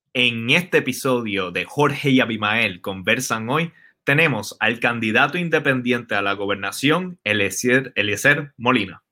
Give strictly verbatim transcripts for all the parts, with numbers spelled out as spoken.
En este episodio de Jorge y Abimael conversan hoy, tenemos al candidato independiente a la gobernación, Eliezer, Eliezer Molina.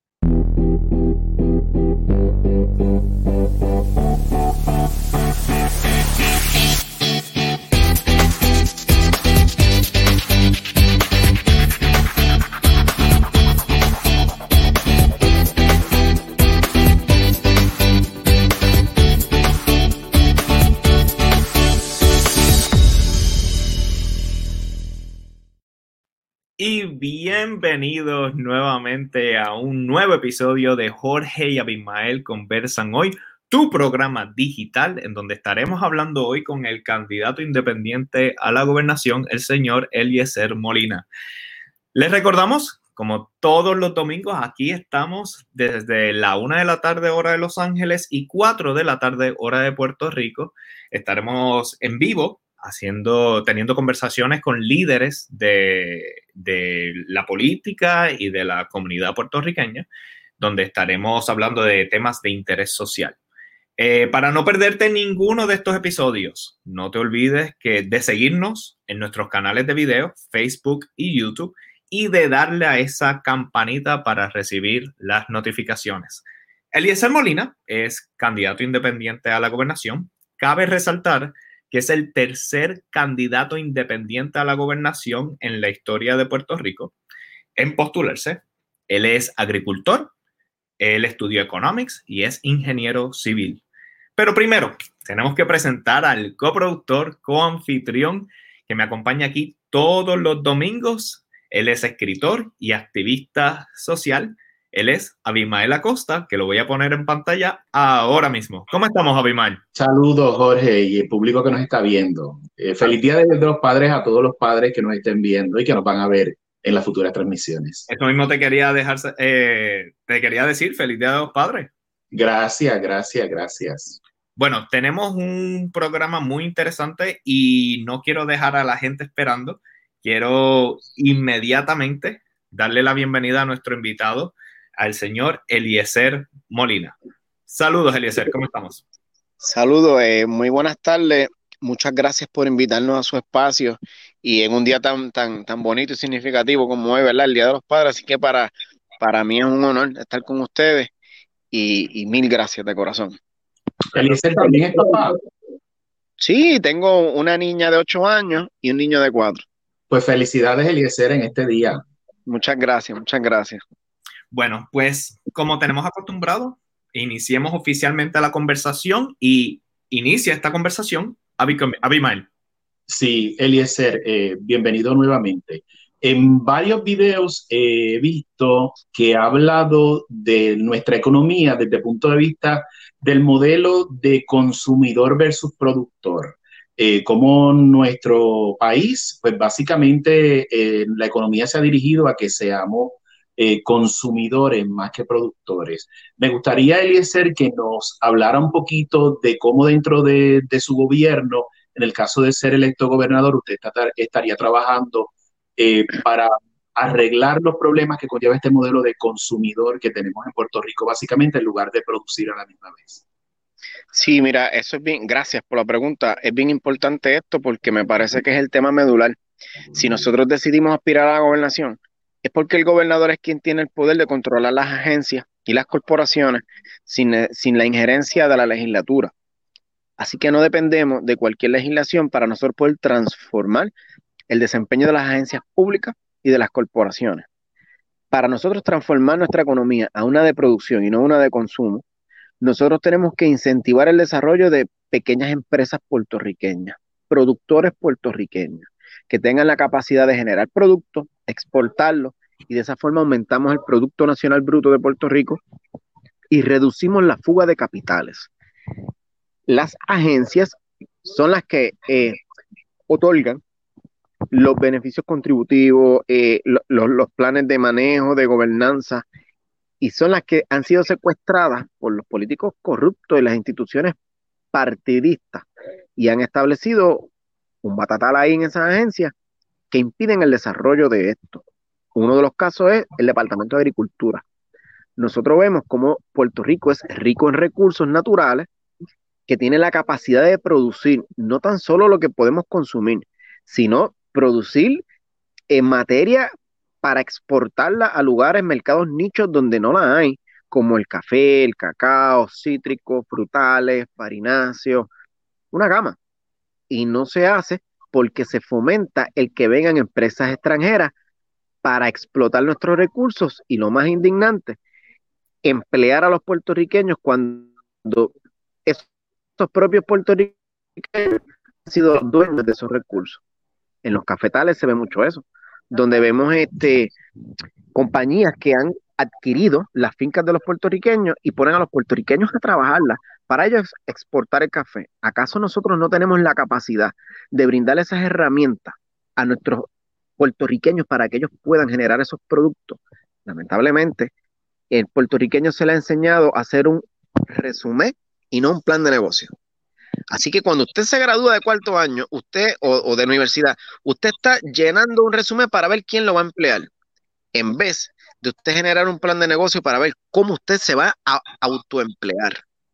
Y bienvenidos nuevamente a un nuevo episodio de Jorge y Abimael Conversan Hoy, tu programa digital en donde estaremos hablando hoy con el candidato independiente a la gobernación, el señor Eliezer Molina. Les recordamos, como todos los domingos, aquí estamos desde la una de la tarde hora de Los Ángeles y cuatro de la tarde hora de Puerto Rico. Estaremos en vivo haciendo, teniendo conversaciones con líderes de, de la política y de la comunidad puertorriqueña, donde estaremos hablando de temas de interés social. Eh, para no perderte ninguno de estos episodios, no te olvides que de seguirnos en nuestros canales de video, Facebook y YouTube, y de darle a esa campanita para recibir las notificaciones. Eliezer Molina es candidato independiente a la gobernación. Cabe resaltar que es el tercer candidato independiente a la gobernación en la historia de Puerto Rico en postularse. Él es agricultor, él estudió economics y es ingeniero civil. Pero primero, tenemos que presentar al coproductor, coanfitrión, que me acompaña aquí todos los domingos. Él es escritor y activista social. Él es Abimael Acosta, que lo voy a poner en pantalla ahora mismo. ¿Cómo estamos, Abimael? Saludos, Jorge, y el público que nos está viendo. Eh, feliz Día de los Padres a todos los padres que nos estén viendo y que nos van a ver en las futuras transmisiones. Esto mismo te quería dejar, eh, te quería decir, feliz Día de los Padres. Gracias, gracias, gracias. Bueno, tenemos un programa muy interesante y no quiero dejar a la gente esperando. Quiero inmediatamente darle la bienvenida a nuestro invitado, al señor Eliezer Molina. Saludos, Eliezer, ¿cómo estamos? Saludos, eh, muy buenas tardes. Muchas gracias por invitarnos a su espacio y en un día tan, tan, tan bonito y significativo como hoy, ¿verdad? El Día de los Padres. Así que para, para mí es un honor estar con ustedes y, y mil gracias de corazón. Eliezer también es papá. Sí, tengo una niña de ocho años y un niño de cuatro. Pues felicidades, Eliezer, en este día. Muchas gracias, muchas gracias. Bueno, pues como tenemos acostumbrado, iniciemos oficialmente la conversación y inicia esta conversación Abimael. Sí, Eliezer, eh, bienvenido nuevamente. En varios videos he visto que ha hablado de nuestra economía desde el punto de vista del modelo de consumidor versus productor. Eh, como nuestro país, pues básicamente eh, la economía se ha dirigido a que seamos eh, consumidores más que productores. Me gustaría, Eliezer, que nos hablara un poquito de cómo dentro de, de su gobierno, en el caso de ser electo gobernador, usted está, estaría trabajando eh, para arreglar los problemas que conlleva este modelo de consumidor que tenemos en Puerto Rico, básicamente, en lugar de producir a la misma vez. Sí, mira, eso es bien, gracias por la pregunta. Es bien importante esto porque me parece que es el tema medular. Si nosotros decidimos aspirar a la gobernación, es porque el gobernador es quien tiene el poder de controlar las agencias y las corporaciones sin, sin la injerencia de la legislatura. Así que no dependemos de cualquier legislación para nosotros poder transformar el desempeño de las agencias públicas y de las corporaciones. Para nosotros transformar nuestra economía a una de producción y no una de consumo, nosotros tenemos que incentivar el desarrollo de pequeñas empresas puertorriqueñas, productores puertorriqueños, que tengan la capacidad de generar productos, exportarlos, y de esa forma aumentamos el Producto Nacional Bruto de Puerto Rico y reducimos la fuga de capitales. Las agencias son las que eh, otorgan los beneficios contributivos, eh, lo, lo, los planes de manejo, de gobernanza, y son las que han sido secuestradas por los políticos corruptos y las instituciones partidistas y han establecido un batatal ahí en esas agencias que impiden el desarrollo de esto. Uno de los casos es el Departamento de Agricultura. Nosotros vemos cómo Puerto Rico es rico en recursos naturales que tiene la capacidad de producir no tan solo lo que podemos consumir, sino producir en materia para exportarla a lugares, mercados nichos donde no la hay, como el café, el cacao, cítricos, frutales, farináceos, una gama. Y no se hace porque se fomenta el que vengan empresas extranjeras para explotar nuestros recursos y lo más indignante, emplear a los puertorriqueños cuando esos propios puertorriqueños han sido los dueños de esos recursos. En los cafetales se ve mucho eso, donde vemos este, compañías que han adquirido las fincas de los puertorriqueños y ponen a los puertorriqueños a trabajarlas para ellos exportar el café. ¿Acaso nosotros no tenemos la capacidad de brindar esas herramientas a nuestros puertorriqueños para que ellos puedan generar esos productos? Lamentablemente, el puertorriqueño se le ha enseñado a hacer un resumen y no un plan de negocio. Así que cuando usted se gradúa de cuarto año, usted o, o de universidad, usted está llenando un resumen para ver quién lo va a emplear, en vez de usted generar un plan de negocio para ver cómo usted se va a autoemplear.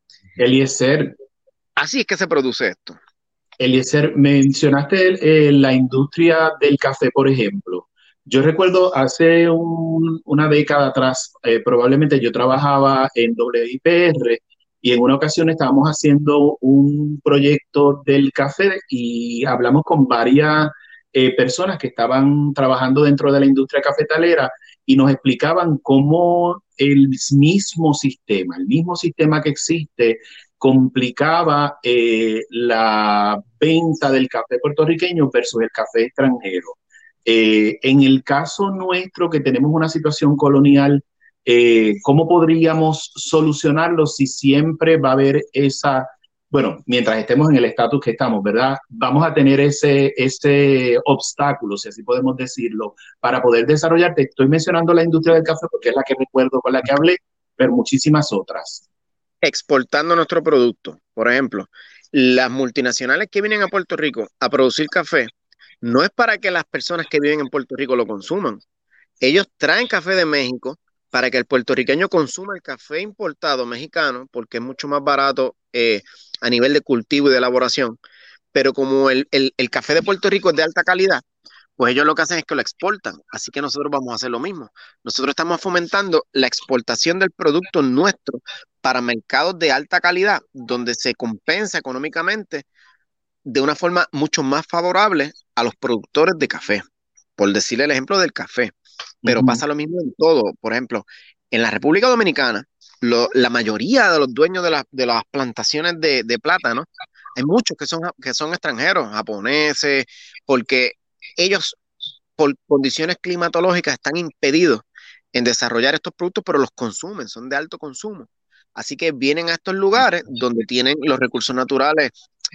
Eliezer, así es que se produce esto. Eliezer, mencionaste eh, la industria del café, por ejemplo. Yo recuerdo hace un, una década atrás, eh, probablemente yo trabajaba en W I P R y en una ocasión estábamos haciendo un proyecto del café y hablamos con varias eh, personas que estaban trabajando dentro de la industria cafetalera y nos explicaban cómo el mismo sistema, el mismo sistema que existe, complicaba eh, la venta del café puertorriqueño versus el café extranjero. Eh, en el caso nuestro, que tenemos una situación colonial, eh, ¿cómo podríamos solucionarlo si siempre va a haber esa, bueno, mientras estemos en el estatus que estamos, ¿verdad? Vamos a tener ese, ese obstáculo, si así podemos decirlo, para poder desarrollar. Te estoy mencionando la industria del café porque es la que recuerdo con la que hablé, pero muchísimas otras. Exportando nuestro producto. Por ejemplo, las multinacionales que vienen a Puerto Rico a producir café, no es para que las personas que viven en Puerto Rico lo consuman. Ellos traen café de México para que el puertorriqueño consuma el café importado mexicano, porque es mucho más barato eh, a nivel de cultivo y de elaboración. Pero como el, el, el café de Puerto Rico es de alta calidad, pues ellos lo que hacen es que lo exportan. Así que nosotros vamos a hacer lo mismo. Nosotros estamos fomentando la exportación del producto nuestro para mercados de alta calidad, donde se compensa económicamente de una forma mucho más favorable a los productores de café, por decirle el ejemplo del café. Pero uh-huh. pasa lo mismo en todo. Por ejemplo, en la República Dominicana, lo, la mayoría de los dueños de, la, de las plantaciones de, de plátano, hay muchos que son, que son extranjeros, japoneses, porque ellos, por condiciones climatológicas, están impedidos en desarrollar estos productos, pero los consumen, son de alto consumo. Así que vienen a estos lugares donde tienen los recursos naturales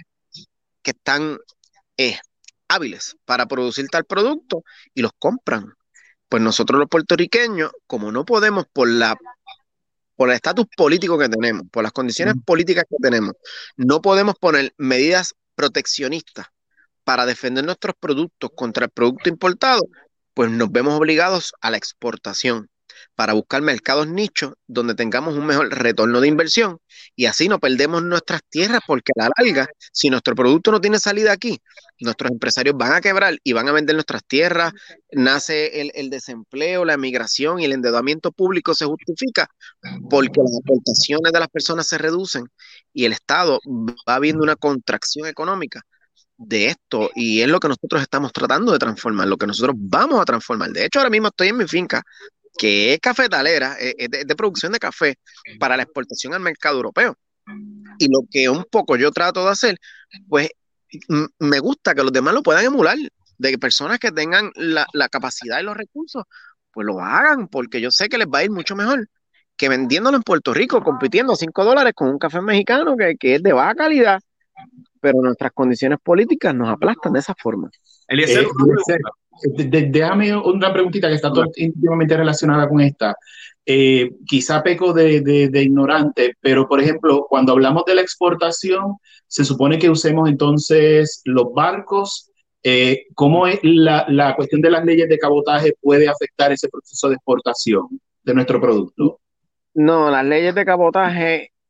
que están eh, hábiles para producir tal producto y los compran. Pues nosotros los puertorriqueños, como no podemos por la por el estatus político que tenemos, por las condiciones mm. políticas que tenemos, no podemos poner medidas proteccionistas para defender nuestros productos contra el producto importado, pues nos vemos obligados a la exportación para buscar mercados nichos donde tengamos un mejor retorno de inversión y así no perdemos nuestras tierras, porque a la larga, si nuestro producto no tiene salida aquí, nuestros empresarios van a quebrar y van a vender nuestras tierras, nace el, el desempleo, la emigración y el endeudamiento público se justifica porque las aportaciones de las personas se reducen y el Estado va viendo una contracción económica de esto, y es lo que nosotros estamos tratando de transformar, lo que nosotros vamos a transformar. De hecho, ahora mismo estoy en mi finca, que es cafetalera, es de, de producción de café para la exportación al mercado europeo. Y lo que un poco yo trato de hacer, pues m- me gusta que los demás lo puedan emular, de personas que tengan la, la capacidad y los recursos, pues lo hagan, porque yo sé que les va a ir mucho mejor que vendiéndolo en Puerto Rico, compitiendo a cinco dólares con un café mexicano que, que es de baja calidad, pero nuestras condiciones políticas nos aplastan de esa forma. Eliezer, eh, Eliezer, de, de, déjame una preguntita que está todo íntimamente relacionada con esta. Eh, quizá peco de, de, de ignorante, pero por ejemplo, cuando hablamos de la exportación, se supone que usemos entonces los barcos. Eh, ¿Cómo es la, la cuestión de las leyes de cabotaje puede afectar ese proceso de exportación de nuestro producto? No, las leyes de cabotaje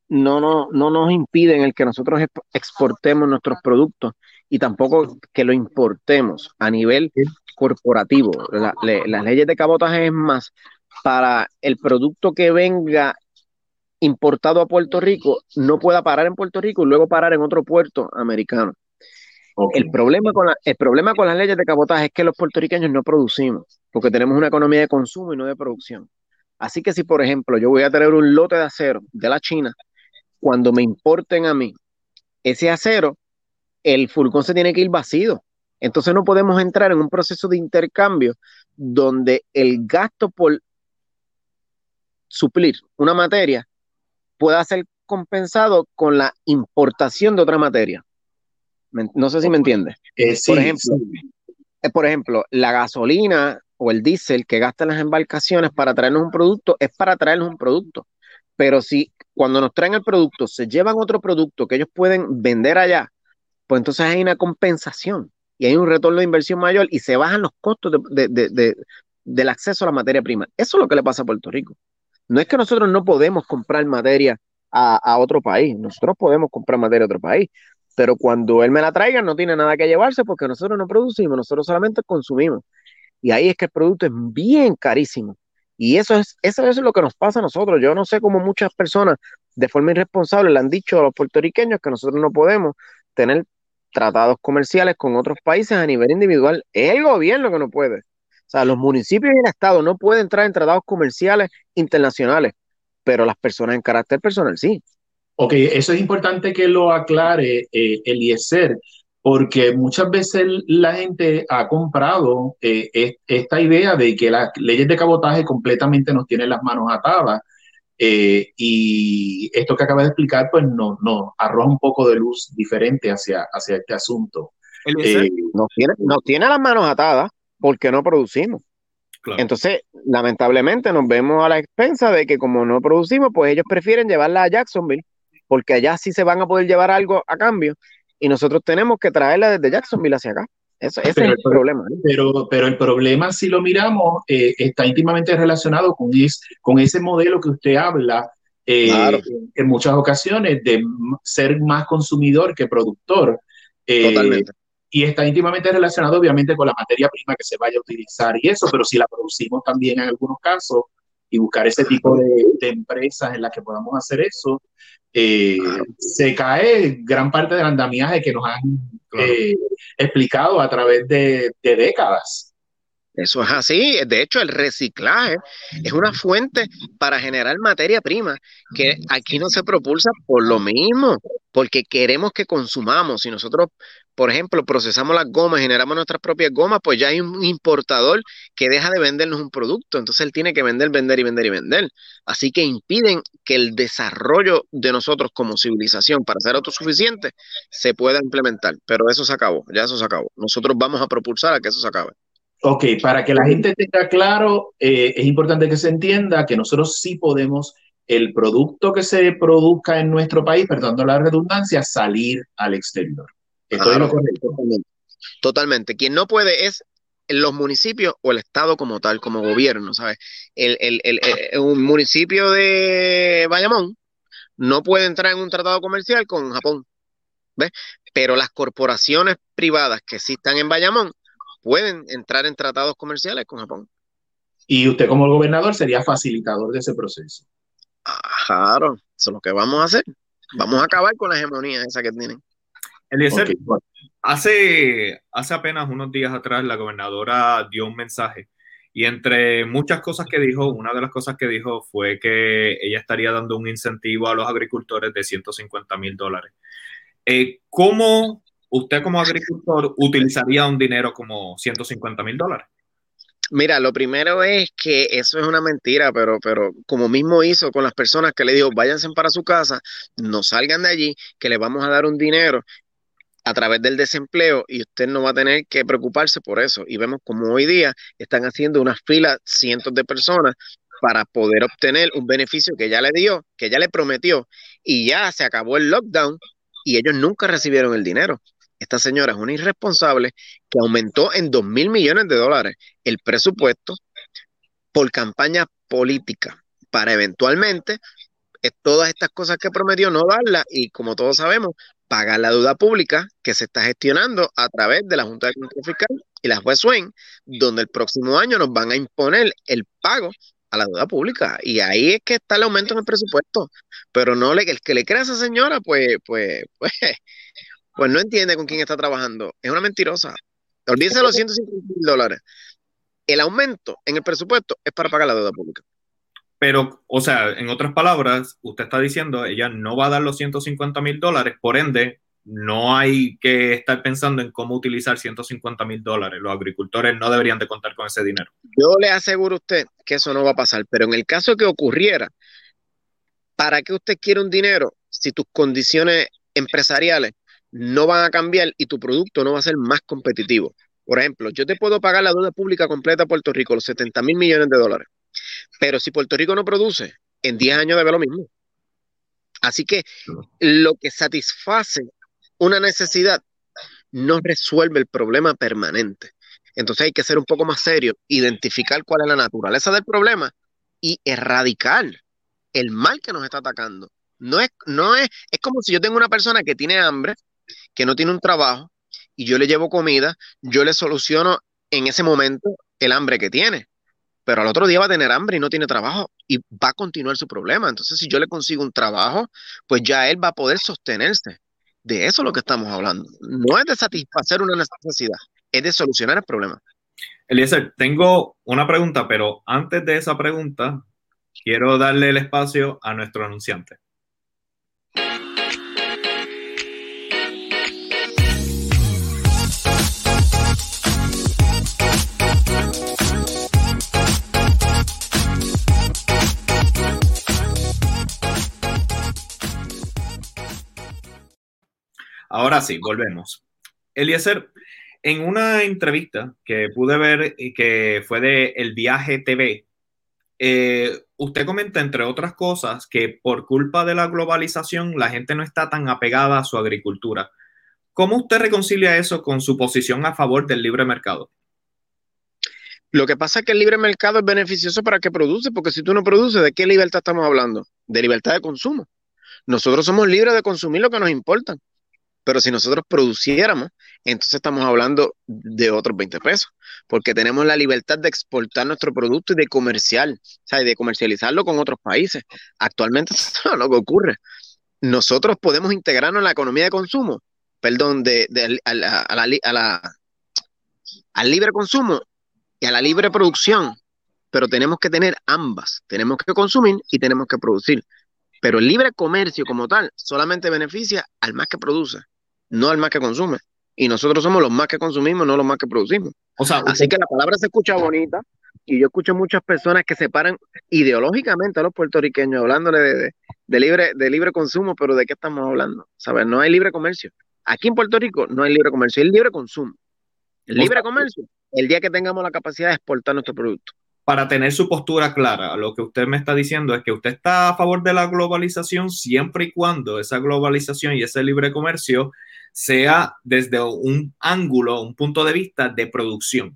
no, no, no nos impiden el que nosotros exp- exportemos nuestros productos y tampoco que lo importemos a nivel corporativo. La- le- las leyes de cabotaje es más para el producto que venga importado a Puerto Rico, no pueda parar en Puerto Rico y luego parar en otro puerto americano. Okay. El problema con la, el problema con las leyes de cabotaje es que los puertorriqueños no producimos, porque tenemos una economía de consumo y no de producción. Así que si, por ejemplo, yo voy a tener un lote de acero de la China, cuando me importen a mí ese acero, el furgón se tiene que ir vacío. Entonces no podemos entrar en un proceso de intercambio donde el gasto por suplir una materia pueda ser compensado con la importación de otra materia. No sé si me entiendes. Eh, sí, por ejemplo, sí. eh, por ejemplo, la gasolina o el diésel que gastan las embarcaciones para traernos un producto es para traernos un producto. Pero si cuando nos traen el producto se llevan otro producto que ellos pueden vender allá, pues entonces hay una compensación y hay un retorno de inversión mayor y se bajan los costos de, de, de, de, del acceso a la materia prima. Eso es lo que le pasa a Puerto Rico. No es que nosotros no podemos comprar materia a, a otro país, nosotros podemos comprar materia a otro país, pero cuando él me la traiga no tiene nada que llevarse porque nosotros no producimos, nosotros solamente consumimos. Y ahí es que el producto es bien carísimo. Y eso es, eso es lo que nos pasa a nosotros. Yo no sé cómo muchas personas de forma irresponsable le han dicho a los puertorriqueños que nosotros no podemos tener tratados comerciales con otros países a nivel individual. Es el gobierno que no puede. O sea, los municipios y el Estado no pueden entrar en tratados comerciales internacionales, pero las personas en carácter personal sí. Ok, eso es importante que lo aclare eh, Eliezer, porque muchas veces la gente ha comprado eh, es, esta idea de que las leyes de cabotaje completamente nos tienen las manos atadas. Eh, y esto que acaba de explicar, pues no, no arroja un poco de luz diferente hacia, hacia este asunto. Eh, nos, tiene, nos tiene las manos atadas porque no producimos. Claro. Entonces, lamentablemente nos vemos a la expensa de que como no producimos, pues ellos prefieren llevarla a Jacksonville, porque allá sí se van a poder llevar algo a cambio, y nosotros tenemos que traerla desde Jacksonville hacia acá. Eso, ese pero, es el problema. ¿eh? Pero, pero el problema, si lo miramos, eh, está íntimamente relacionado con, es, con ese modelo que usted habla eh, claro. en muchas ocasiones de ser más consumidor que productor. Eh, Totalmente. Y está íntimamente relacionado, obviamente, con la materia prima que se vaya a utilizar y eso, pero si la producimos también en algunos casos y buscar ese tipo de, de empresas en las que podamos hacer eso, eh, se cae gran parte del andamiaje que nos han claro. eh, explicado a través de, de décadas. Eso es así. De hecho, el reciclaje es una fuente para generar materia prima que aquí no se propulsa por lo mismo, porque queremos que consumamos. Si nosotros, por ejemplo, procesamos las gomas, generamos nuestras propias gomas, pues ya hay un importador que deja de vendernos un producto. Entonces él tiene que vender, vender y vender y vender. Así que impiden que el desarrollo de nosotros como civilización para ser autosuficiente se pueda implementar. Pero eso se acabó, ya eso se acabó. Nosotros vamos a propulsar a que eso se acabe. Ok, para que la gente tenga claro, eh, es importante que se entienda que nosotros sí podemos, el producto que se produzca en nuestro país, perdonando la redundancia, salir al exterior. ¿Estoy claro, en lo correcto? Totalmente. Totalmente. Quien no puede es los municipios o el Estado como tal, como gobierno, ¿sabes? El, el, el, el, un municipio de Bayamón no puede entrar en un tratado comercial con Japón, ¿ves? Pero las corporaciones privadas que existan en Bayamón pueden entrar en tratados comerciales con Japón. Y usted como gobernador sería facilitador de ese proceso. Claro, eso es lo que vamos a hacer. Vamos a acabar con la hegemonía esa que tienen. Eliezer, okay. hace, hace apenas unos días atrás la gobernadora dio un mensaje y entre muchas cosas que dijo, una de las cosas que dijo fue que ella estaría dando un incentivo a los agricultores de ciento cincuenta mil dólares. Eh, ¿Cómo usted como agricultor utilizaría un dinero como ciento cincuenta mil dólares? Mira, lo primero es que eso es una mentira, pero, pero como mismo hizo con las personas que le dijo, váyanse para su casa, no salgan de allí, que les vamos a dar un dinero a través del desempleo y usted no va a tener que preocuparse por eso. Y vemos como hoy día están haciendo unas filas cientos de personas para poder obtener un beneficio que ya le dio, que ya le prometió, y ya se acabó el lockdown y ellos nunca recibieron el dinero. Esta señora es una irresponsable que aumentó en dos mil millones de dólares el presupuesto por campaña política para eventualmente es todas estas cosas que prometió no darlas y, como todos sabemos, pagar la deuda pública que se está gestionando a través de la Junta de Control Fiscal y la juez Swain, donde el próximo año nos van a imponer el pago a la deuda pública. Y ahí es que está el aumento en el presupuesto. Pero no le, el que le crea a esa señora, pues, pues, pues, pues no entiende con quién está trabajando. Es una mentirosa. Olvídese de los ciento cincuenta mil dólares. El aumento en el presupuesto es para pagar la deuda pública. Pero, o sea, en otras palabras, usted está diciendo, ella no va a dar los ciento cincuenta mil dólares, por ende, no hay que estar pensando en cómo utilizar ciento cincuenta mil dólares. Los agricultores no deberían de contar con ese dinero. Yo le aseguro a usted que eso no va a pasar, pero en el caso que ocurriera, ¿para qué usted quiere un dinero si tus condiciones empresariales no van a cambiar y tu producto no va a ser más competitivo? Por ejemplo, yo te puedo pagar la deuda pública completa a Puerto Rico, los setenta mil millones de dólares. Pero si Puerto Rico no produce, en diez años debe lo mismo. Así que lo que satisface una necesidad no resuelve el problema permanente. Entonces hay que ser un poco más serio, identificar cuál es la naturaleza del problema y erradicar el mal que nos está atacando. No es, no es, es como si yo tengo una persona que tiene hambre, que no tiene un trabajo, y yo le llevo comida, yo le soluciono en ese momento el hambre que tiene. Pero al otro día va a tener hambre y no tiene trabajo y va a continuar su problema. Entonces, si yo le consigo un trabajo, pues ya él va a poder sostenerse. De eso es lo que estamos hablando. No es de satisfacer una necesidad, es de solucionar el problema. Eliezer, tengo una pregunta, pero antes de esa pregunta, quiero darle el espacio a nuestro anunciante. Ahora sí, volvemos. Eliezer, en una entrevista que pude ver y que fue de El Viaje T V, eh, usted comenta, entre otras cosas, que por culpa de la globalización la gente no está tan apegada a su agricultura. ¿Cómo usted reconcilia eso con su posición a favor del libre mercado? Lo que pasa es que el libre mercado es beneficioso para el que produce, porque si tú no produces, ¿de qué libertad estamos hablando? De libertad de consumo. Nosotros somos libres de consumir lo que nos importa. Pero si nosotros produciéramos, entonces estamos hablando de otros veinte pesos, porque tenemos la libertad de exportar nuestro producto y de comercial, o sea, y de comercializarlo con otros países. Actualmente eso es lo que ocurre. Nosotros podemos integrarnos en la economía de consumo, perdón, de, de, a la, a la, a la, al libre consumo y a la libre producción, pero tenemos que tener ambas. Tenemos que consumir y tenemos que producir. Pero el libre comercio como tal solamente beneficia al más que produce, no al más que consume. Y nosotros somos los más que consumimos, no los más que producimos. O sea, así usted... que la palabra se escucha bonita y yo escucho muchas personas que se paran ideológicamente a los puertorriqueños hablándole de, de, de, libre, de libre consumo, pero ¿de qué estamos hablando? ¿Sabes? No hay libre comercio. Aquí en Puerto Rico no hay libre comercio, hay libre consumo. El libre comercio, el día que tengamos la capacidad de exportar nuestro producto. Para tener su postura clara, lo que usted me está diciendo es que usted está a favor de la globalización siempre y cuando esa globalización y ese libre comercio sea desde un ángulo, un punto de vista de producción.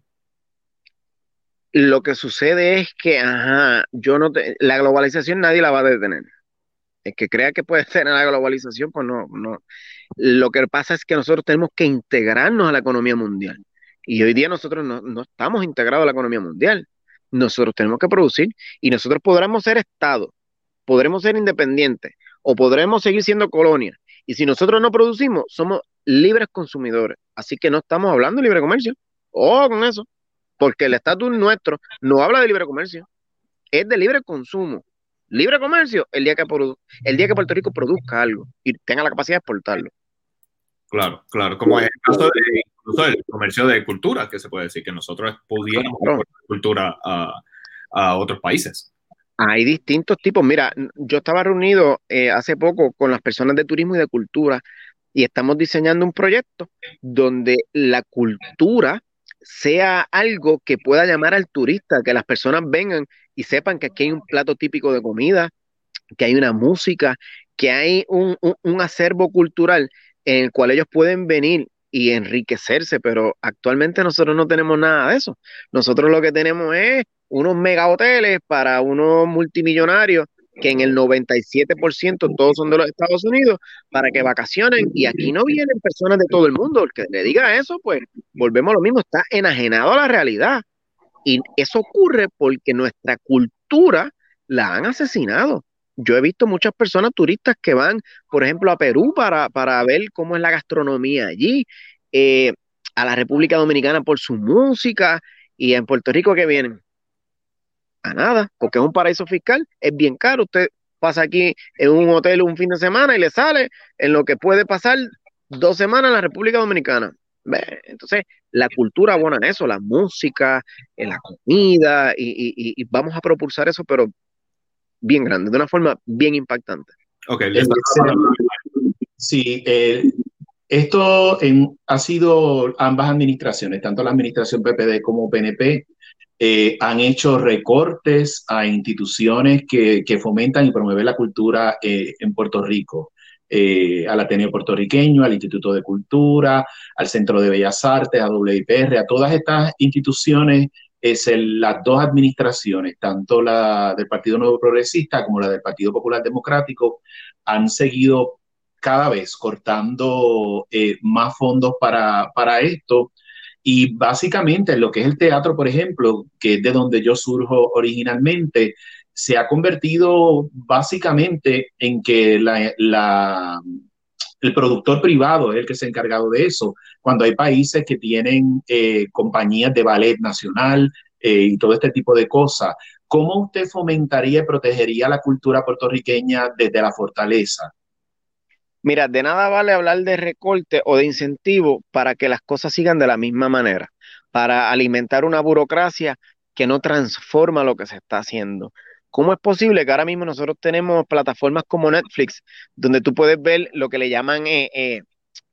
Lo que sucede es que, ajá, yo no te, la globalización nadie la va a detener. El que crea que puede tener la globalización, pues no, no. Lo que pasa es que nosotros tenemos que integrarnos a la economía mundial. Y hoy día nosotros no, no estamos integrados a la economía mundial. Nosotros tenemos que producir y nosotros podremos ser Estado, podremos ser independientes o podremos seguir siendo colonia. Y si nosotros no producimos, somos libres consumidores. Así que no estamos hablando de libre comercio. Ojo con eso, porque el estatus nuestro no habla de libre comercio, es de libre consumo. Libre comercio el día que, produ el día que Puerto Rico produzca algo y tenga la capacidad de exportarlo. Claro, claro, como en el caso de, incluso del comercio de cultura, que se puede decir que nosotros pudiéramos claro. exportar cultura a, a otros países. Hay distintos tipos. Mira, yo estaba reunido eh, hace poco con las personas de turismo y de cultura y estamos diseñando un proyecto donde la cultura sea algo que pueda llamar al turista, que las personas vengan y sepan que aquí hay un plato típico de comida, que hay una música, que hay un, un, un acervo cultural en el cual ellos pueden venir y enriquecerse, pero actualmente nosotros no tenemos nada de eso. Nosotros lo que tenemos es unos mega hoteles para unos multimillonarios que en el noventa y siete por ciento todos son de los Estados Unidos, para que vacacionen, y aquí no vienen personas de todo el mundo. El que le diga eso, pues volvemos a lo mismo, está enajenado a la realidad. Y eso ocurre porque nuestra cultura la han asesinado. Yo he visto muchas personas turistas que van, por ejemplo, a Perú para, para ver cómo es la gastronomía allí, eh, a la República Dominicana por su música, y en Puerto Rico que vienen a nada, porque es un paraíso fiscal, es bien caro. Usted pasa aquí en un hotel un fin de semana y le sale en lo que puede pasar dos semanas en la República Dominicana. Entonces, la cultura abona eso, la música, la comida, y, y, y vamos a propulsar eso, pero bien grande, de una forma bien impactante. Ok, sí, eh, esto en, ha sido ambas administraciones, tanto la administración P P D como P N P, eh, han hecho recortes a instituciones que, que fomentan y promueven la cultura eh, en Puerto Rico. Eh, al Ateneo Puertorriqueño, al Instituto de Cultura, al Centro de Bellas Artes, a W I P R, a todas estas instituciones, es el, las dos administraciones, tanto la del Partido Nuevo Progresista como la del Partido Popular Democrático, han seguido cada vez cortando eh, más fondos para, para esto. Y básicamente lo que es el teatro, por ejemplo, que es de donde yo surjo originalmente, se ha convertido básicamente en que la, la, el productor privado es el que se ha encargado de eso, cuando hay países que tienen eh, compañías de ballet nacional eh, y todo este tipo de cosas. ¿Cómo usted fomentaría y protegería la cultura puertorriqueña desde la fortaleza? Mira, de nada vale hablar de recorte o de incentivo para que las cosas sigan de la misma manera, para alimentar una burocracia que no transforma lo que se está haciendo. ¿Cómo es posible que ahora mismo nosotros tenemos plataformas como Netflix, donde tú puedes ver lo que le llaman eh, eh,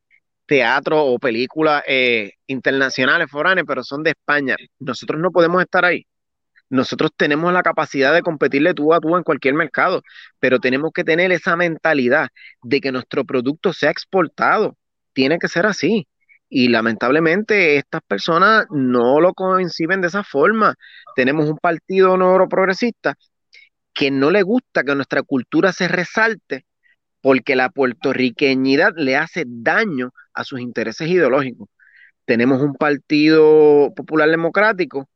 teatro o películas eh, internacionales, foráneas, pero son de España? Nosotros no podemos estar ahí. Nosotros tenemos la capacidad de competirle tú a tú en cualquier mercado, pero tenemos que tener esa mentalidad de que nuestro producto sea exportado. Tiene que ser así. Y lamentablemente estas personas no lo conciben de esa forma. Tenemos un partido nuevo progresista que no le gusta que nuestra cultura se resalte porque la puertorriqueñidad le hace daño a sus intereses ideológicos. Tenemos un partido popular democrático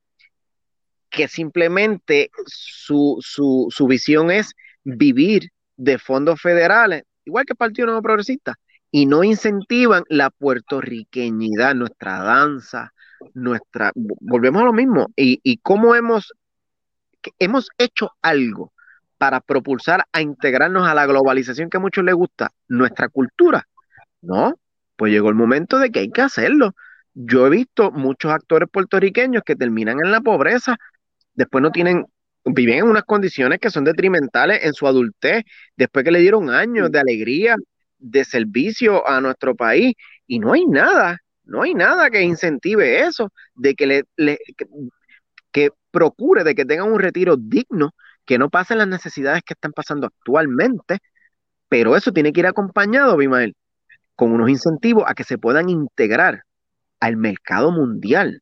que simplemente su, su, su visión es vivir de fondos federales, igual que el Partido Nuevo Progresista, y no incentivan la puertorriqueñidad, nuestra danza, nuestra, volvemos a lo mismo, y, y cómo hemos, hemos hecho algo para propulsar a integrarnos a la globalización que a muchos les gusta, nuestra cultura. No, pues llegó el momento de que hay que hacerlo. Yo he visto muchos actores puertorriqueños que terminan en la pobreza, después no tienen, viven en unas condiciones que son detrimentales en su adultez, después que le dieron años de alegría, de servicio a nuestro país, y no hay nada, no hay nada que incentive eso, de que le, le que, que procure de que tengan un retiro digno, que no pasen las necesidades que están pasando actualmente, pero eso tiene que ir acompañado, Bimael, con unos incentivos a que se puedan integrar al mercado mundial.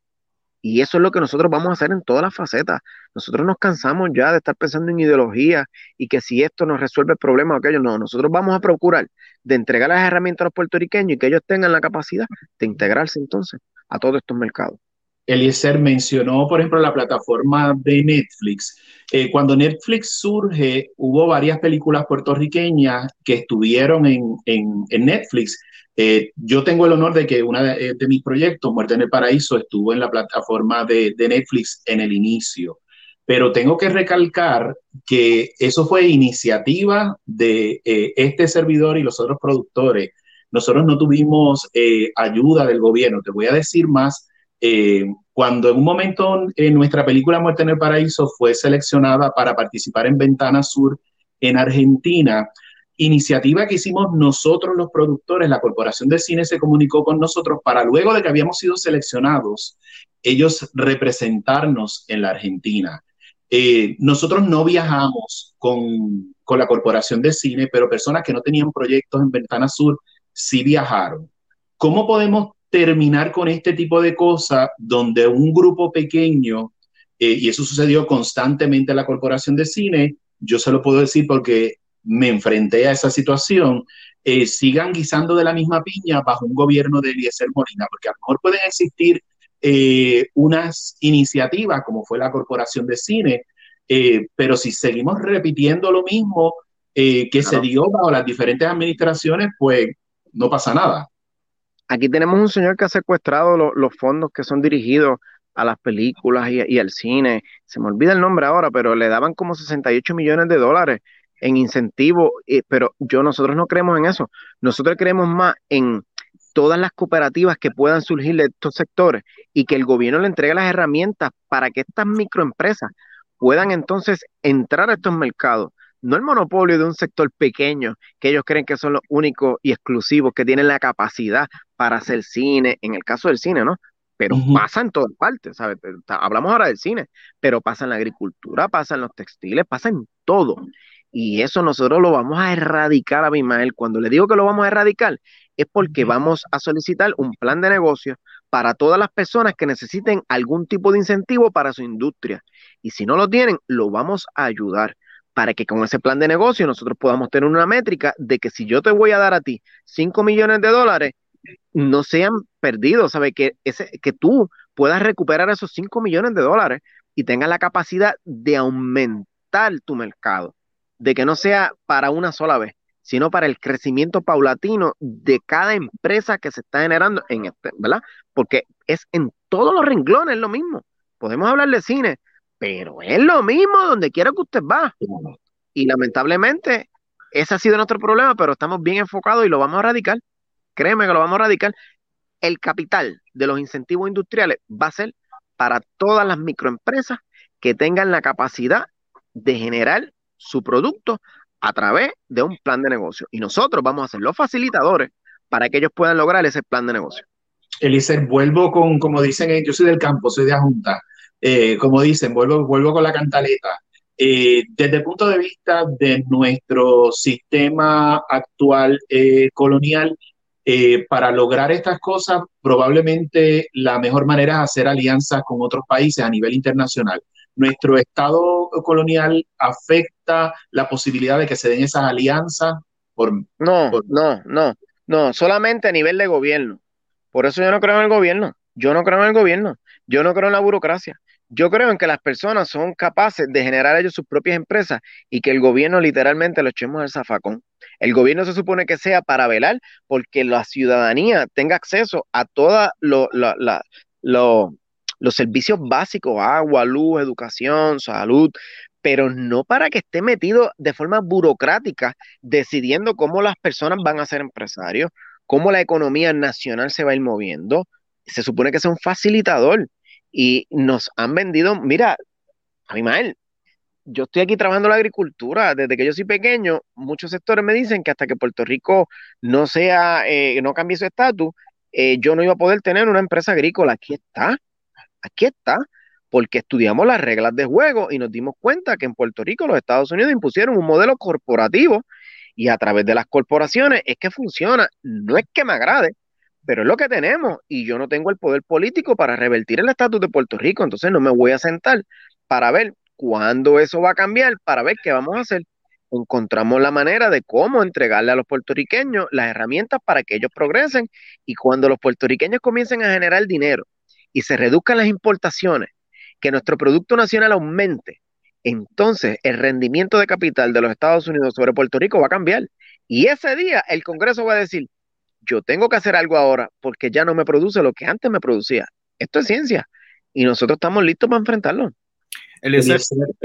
Y eso es lo que nosotros vamos a hacer en todas las facetas. Nosotros nos cansamos ya de estar pensando en ideología y que si esto nos resuelve el problema o aquello. No, nosotros vamos a procurar de entregar las herramientas a los puertorriqueños y que ellos tengan la capacidad de integrarse entonces a todos estos mercados. Eliezer mencionó, por ejemplo, la plataforma de Netflix. Eh, cuando Netflix surge, hubo varias películas puertorriqueñas que estuvieron en, en, en Netflix. Eh, yo tengo el honor de que uno de, de mis proyectos, Muerte en el Paraíso, estuvo en la plataforma de, de Netflix en el inicio. Pero tengo que recalcar que eso fue iniciativa de eh, este servidor y los otros productores. Nosotros no tuvimos eh, ayuda del gobierno. Te voy a decir más. Eh, cuando en un momento eh, nuestra película Muerte en el Paraíso fue seleccionada para participar en Ventana Sur en Argentina, iniciativa que hicimos nosotros los productores, la Corporación de Cine se comunicó con nosotros para luego de que habíamos sido seleccionados, ellos representarnos en la Argentina. Eh, nosotros no viajamos con, con la Corporación de Cine, pero personas que no tenían proyectos en Ventana Sur sí viajaron. ¿Cómo podemos terminar con este tipo de cosas donde un grupo pequeño, eh, y eso sucedió constantemente en la Corporación de Cine, yo se lo puedo decir porque me enfrenté a esa situación, eh, sigan guisando de la misma piña bajo un gobierno de Eliezer Molina, porque a lo mejor pueden existir eh, unas iniciativas como fue la Corporación de Cine, eh, pero si seguimos repitiendo lo mismo eh, que Claro. se dio bajo las diferentes administraciones, pues no pasa nada. Aquí tenemos un señor que ha secuestrado lo- los fondos que son dirigidos a las películas y, y al cine. Se me olvida el nombre ahora, pero le daban como sesenta y ocho millones de dólares en incentivos, eh, pero yo nosotros no creemos en eso. Nosotros creemos más en todas las cooperativas que puedan surgir de estos sectores y que el gobierno le entregue las herramientas para que estas microempresas puedan entonces entrar a estos mercados. No el monopolio de un sector pequeño que ellos creen que son los únicos y exclusivos que tienen la capacidad para hacer cine, en el caso del cine, ¿no? Pero Uh-huh. pasa en todas partes, ¿sabes? Hablamos ahora del cine, pero pasa en la agricultura, pasa en los textiles, pasa en todo. Y eso nosotros lo vamos a erradicar, Abimael. Cuando le digo que lo vamos a erradicar, es porque vamos a solicitar un plan de negocio para todas las personas que necesiten algún tipo de incentivo para su industria. Y si no lo tienen, lo vamos a ayudar para que con ese plan de negocio nosotros podamos tener una métrica de que si yo te voy a dar a ti cinco millones de dólares, no sean perdidos, ¿sabes? Que, ese, que tú puedas recuperar esos cinco millones de dólares y tengas la capacidad de aumentar tu mercado, de que no sea para una sola vez, sino para el crecimiento paulatino de cada empresa que se está generando en este, ¿verdad? Porque es en todos los renglones lo mismo. Podemos hablar de cine, pero es lo mismo donde quiera que usted va. Y lamentablemente, ese ha sido nuestro problema, pero estamos bien enfocados y lo vamos a erradicar. Créeme que lo vamos a erradicar. El capital de los incentivos industriales va a ser para todas las microempresas que tengan la capacidad de generar su producto a través de un plan de negocio. Y nosotros vamos a ser los facilitadores para que ellos puedan lograr ese plan de negocio. Eliezer, vuelvo con, como dicen, eh, yo soy del campo, soy de Ajunta, eh, como dicen, vuelvo, vuelvo con la cantaleta. Eh, desde el punto de vista de nuestro sistema actual eh, colonial, eh, para lograr estas cosas, probablemente la mejor manera es hacer alianzas con otros países a nivel internacional. ¿Nuestro estado colonial afecta la posibilidad de que se den esas alianzas? Por, No, por... no, no, no, solamente a nivel de gobierno. Por eso yo no creo en el gobierno. Yo no creo en el gobierno. Yo no creo en la burocracia. Yo creo en que las personas son capaces de generar ellos sus propias empresas y que el gobierno literalmente lo echemos al zafacón. El gobierno se supone que sea para velar porque la ciudadanía tenga acceso a todos lo, lo- la- lo- los servicios básicos, agua, luz, educación, salud, pero no para que esté metido de forma burocrática decidiendo cómo las personas van a ser empresarios, cómo la economía nacional se va a ir moviendo. Se supone que es un facilitador y nos han vendido, mira, Abimael, yo estoy aquí trabajando en la agricultura, desde que yo soy pequeño, muchos sectores me dicen que hasta que Puerto Rico no sea, eh, no cambie su estatus, eh, yo no iba a poder tener una empresa agrícola. Aquí está, aquí está, porque estudiamos las reglas de juego y nos dimos cuenta que en Puerto Rico los Estados Unidos impusieron un modelo corporativo y a través de las corporaciones es que funciona. No es que me agrade, pero es lo que tenemos y yo no tengo el poder político para revertir el estatus de Puerto Rico, entonces no me voy a sentar para ver cuándo eso va a cambiar, para ver qué vamos a hacer. Encontramos la manera de cómo entregarle a los puertorriqueños las herramientas para que ellos progresen y cuando los puertorriqueños comiencen a generar dinero y se reduzcan las importaciones, que nuestro Producto Nacional aumente, entonces el rendimiento de capital de los Estados Unidos sobre Puerto Rico va a cambiar. Y ese día el Congreso va a decir, yo tengo que hacer algo ahora porque ya no me produce lo que antes me producía. Esto es ciencia y nosotros estamos listos para enfrentarlo. Eliezer,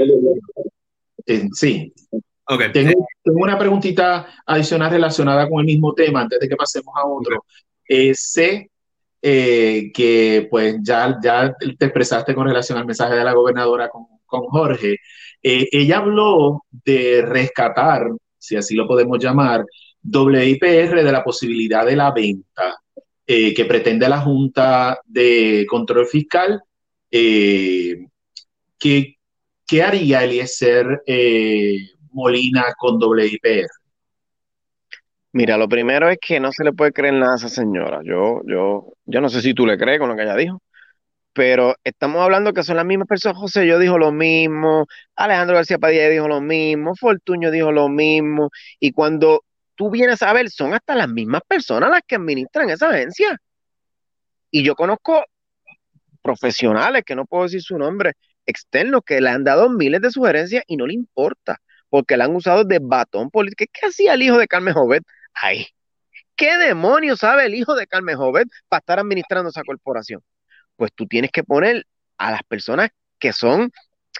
Eh, sí. okay. Tengo, tengo una preguntita adicional relacionada con el mismo tema antes de que pasemos a otro. Okay. Eh, sé eh, que pues ya, ya te expresaste con relación al mensaje de la gobernadora con, con Jorge. Eh, ella habló de rescatar, si así lo podemos llamar, W I P R de la posibilidad de la venta eh, que pretende la Junta de Control Fiscal. Eh, ¿qué, ¿Qué haría Eliezer eh, Molina con W I P R? Mira, lo primero es que no se le puede creer nada a esa señora. Yo, yo, yo no sé si tú le crees con lo que ella dijo, pero estamos hablando que son las mismas personas. José yo dijo lo mismo, Alejandro García Padilla dijo lo mismo, Fortuño dijo lo mismo, y cuando tú vienes a ver, son hasta las mismas personas las que administran esa agencia. Y yo conozco profesionales, que no puedo decir su nombre, externos, que le han dado miles de sugerencias y no le importa, porque la han usado de batón político. ¿Qué hacía el hijo de Carmen Jovet? Ay, ¿qué demonios sabe el hijo de Carmen Jovet para estar administrando esa corporación? Pues tú tienes que poner a las personas que son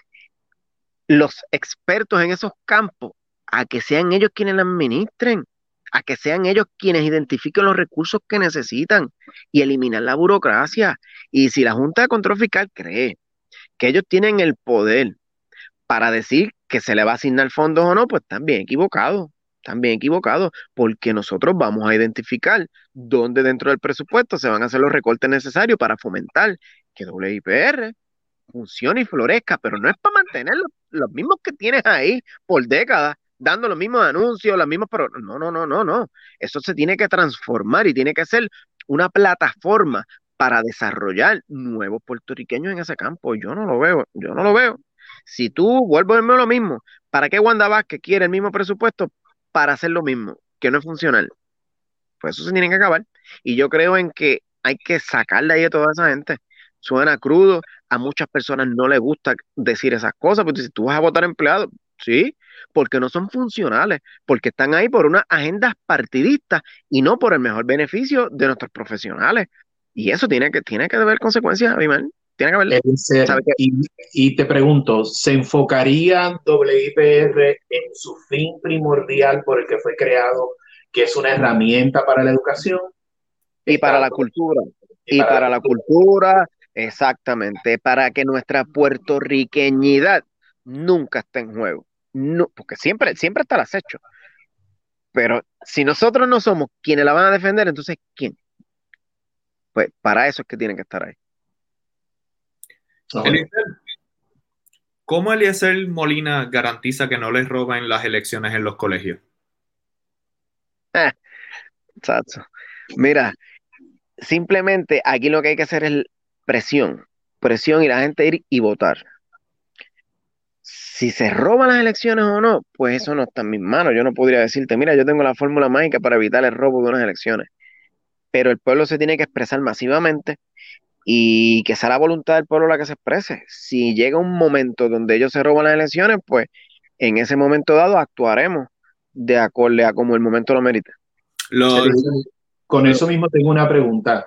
los expertos en esos campos, a que sean ellos quienes la administren, a que sean ellos quienes identifiquen los recursos que necesitan y eliminar la burocracia. Y si la Junta de Control Fiscal cree que ellos tienen el poder para decir que se le va a asignar fondos o no, pues están bien equivocados, están bien equivocados, porque nosotros vamos a identificar dónde dentro del presupuesto se van a hacer los recortes necesarios para fomentar que W I P R funcione y florezca, pero no es para mantener los, los mismos que tienes ahí por décadas, dando los mismos anuncios, las mismas, pero no, no, no, no, no. Eso se tiene que transformar y tiene que ser una plataforma para desarrollar nuevos puertorriqueños en ese campo. Yo no lo veo, yo no lo veo. Si tú vuelvo a verme lo mismo, ¿para qué Wanda Vázquez quiere el mismo presupuesto para hacer lo mismo, que no es funcional? Pues eso se tiene que acabar. Y yo creo en que hay que sacarle ahí a toda esa gente. Suena crudo, a muchas personas no les gusta decir esas cosas, porque si tú vas a votar empleados, sí, porque no son funcionales, porque están ahí por unas agendas partidistas y no por el mejor beneficio de nuestros profesionales. Y eso tiene que, tiene que haber consecuencias, Abimael. Tiene que haber. ¿Sabe qué? Y, y te pregunto, ¿se enfocaría W I P R en su fin primordial por el que fue creado, que es una herramienta para la educación? Y para la cultura. Y, y para, para la cultura, cultura, exactamente, para que nuestra puertorriqueñidad nunca esté en juego. No, porque siempre, siempre está el acecho. Pero si nosotros no somos quienes la van a defender, entonces ¿quién? Pues para eso es que tienen que estar ahí. Eliezer, ¿cómo Eliezer Molina garantiza que no les roben las elecciones en los colegios? Eh, chacho. Mira, simplemente aquí lo que hay que hacer es presión, presión y la gente ir y votar. Si se roban las elecciones o no, pues eso no está en mis manos. Yo no podría decirte, mira, yo tengo la fórmula mágica para evitar el robo de unas elecciones. Pero el pueblo se tiene que expresar masivamente y que sea la voluntad del pueblo la que se exprese. Si llega un momento donde ellos se roban las elecciones, pues en ese momento dado actuaremos de acorde a como el momento lo merita. Lo, con lo, eso mismo tengo una pregunta.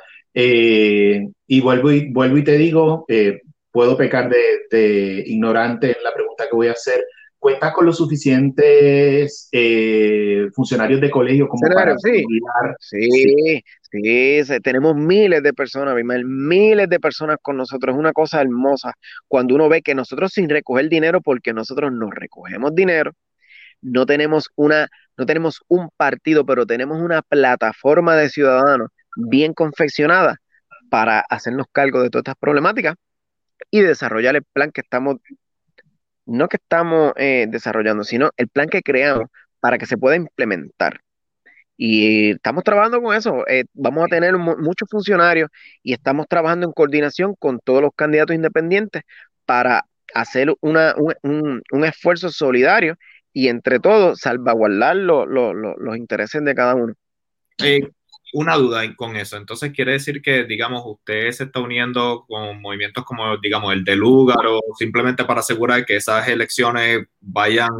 Eh, y, vuelvo y vuelvo y te digo, eh, puedo pecar de, de ignorante en la pregunta que voy a hacer. ¿Cuentas con los suficientes eh, funcionarios de colegio como Senario, para sí. Sí, sí, sí, sí, tenemos miles de personas, miles de personas con nosotros. Es una cosa hermosa cuando uno ve que nosotros sin recoger dinero, porque nosotros no recogemos dinero, no tenemos una, no tenemos un partido, pero tenemos una plataforma de ciudadanos bien confeccionada para hacernos cargo de todas estas problemáticas y desarrollar el plan que estamos no que estamos eh, desarrollando, sino el plan que creamos para que se pueda implementar. Y estamos trabajando con eso. Eh, vamos a tener muchos funcionarios y estamos trabajando en coordinación con todos los candidatos independientes para hacer una, un, un, un esfuerzo solidario y entre todos salvaguardar lo, lo, lo, los intereses de cada uno. Eh, una duda con eso. Entonces quiere decir que, digamos, usted se está uniendo con movimientos como, digamos, el de Lúgaro, simplemente para asegurar que esas elecciones vayan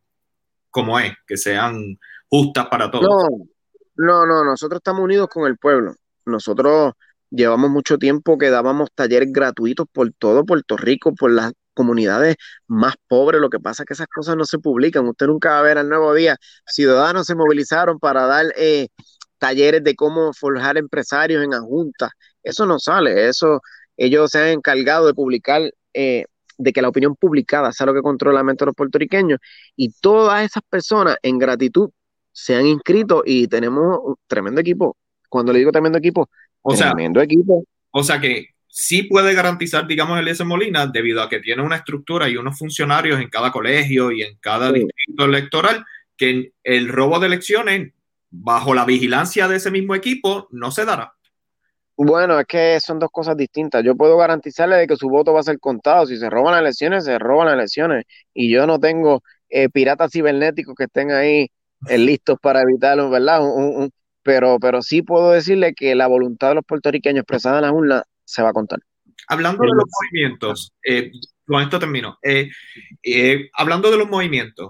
como es, que sean justas para todos. No, no, no, nosotros estamos unidos con el pueblo. Nosotros llevamos mucho tiempo que dábamos talleres gratuitos por todo Puerto Rico, por las comunidades más pobres. Lo que pasa es que esas cosas no se publican. Usted nunca va a ver al Nuevo Día. Ciudadanos se movilizaron para dar eh, talleres de cómo forjar empresarios en adjuntas. Eso no sale. Eso ellos se han encargado de publicar, eh, de que la opinión publicada sea lo que controla la mente de los puertorriqueños. Y todas esas personas en gratitud se han inscrito y tenemos un tremendo equipo. Cuando le digo tremendo equipo, o tremendo sea, equipo. O sea que sí puede garantizar, digamos, Eliezer Molina, debido a que tiene una estructura y unos funcionarios en cada colegio y en cada sí. distrito electoral, que el robo de elecciones, bajo la vigilancia de ese mismo equipo, no se dará. Bueno, es que son dos cosas distintas. Yo puedo garantizarle de que su voto va a ser contado. Si se roban las elecciones, se roban las elecciones. Y yo no tengo eh, piratas cibernéticos que estén ahí eh, listos para evitarlo, ¿verdad? Un- un- un- pero, pero sí puedo decirle que la voluntad de los puertorriqueños expresada en la urna se va a contar. Hablando de los movimientos, eh, con esto termino. Eh, eh, hablando de los movimientos,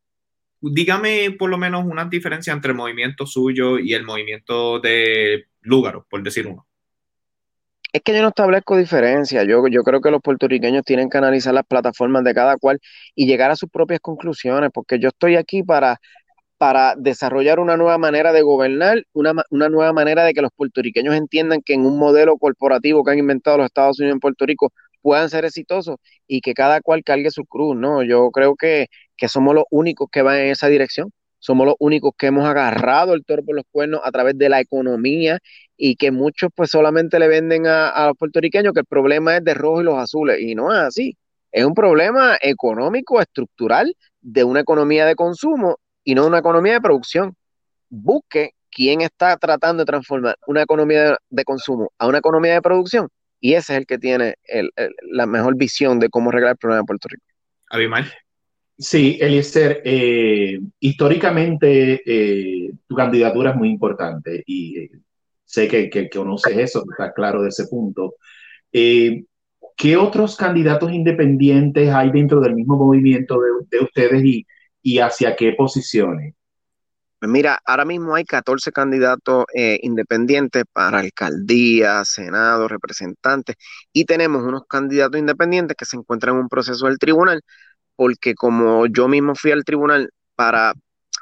dígame por lo menos una diferencia entre el movimiento suyo y el movimiento de Lúgaro, por decir uno. Es que yo no establezco diferencia. Yo, yo creo que los puertorriqueños tienen que analizar las plataformas de cada cual y llegar a sus propias conclusiones, porque yo estoy aquí para para desarrollar una nueva manera de gobernar, una, una nueva manera de que los puertorriqueños entiendan que en un modelo corporativo que han inventado los Estados Unidos en Puerto Rico puedan ser exitosos y que cada cual cargue su cruz, ¿no? Yo creo que, que somos los únicos que van en esa dirección, somos los únicos que hemos agarrado el toro por los cuernos a través de la economía y que muchos pues solamente le venden a, a los puertorriqueños que el problema es de rojo y los azules y no es así, es un problema económico, estructural de una economía de consumo y no una economía de producción. Busque quién está tratando de transformar una economía de, de consumo a una economía de producción y ese es el que tiene el, el, la mejor visión de cómo arreglar el problema de Puerto Rico. Abimael. Sí, Eliezer, eh, históricamente eh, tu candidatura es muy importante y eh, sé que, que, que conoces eso, está claro de ese punto. Eh, ¿Qué otros candidatos independientes hay dentro del mismo movimiento de, de ustedes y, y hacia qué posiciones? Pues mira, ahora mismo hay catorce candidatos eh, independientes para alcaldía, senado, representantes, y tenemos unos candidatos independientes que se encuentran en un proceso del tribunal, porque como yo mismo fui al tribunal para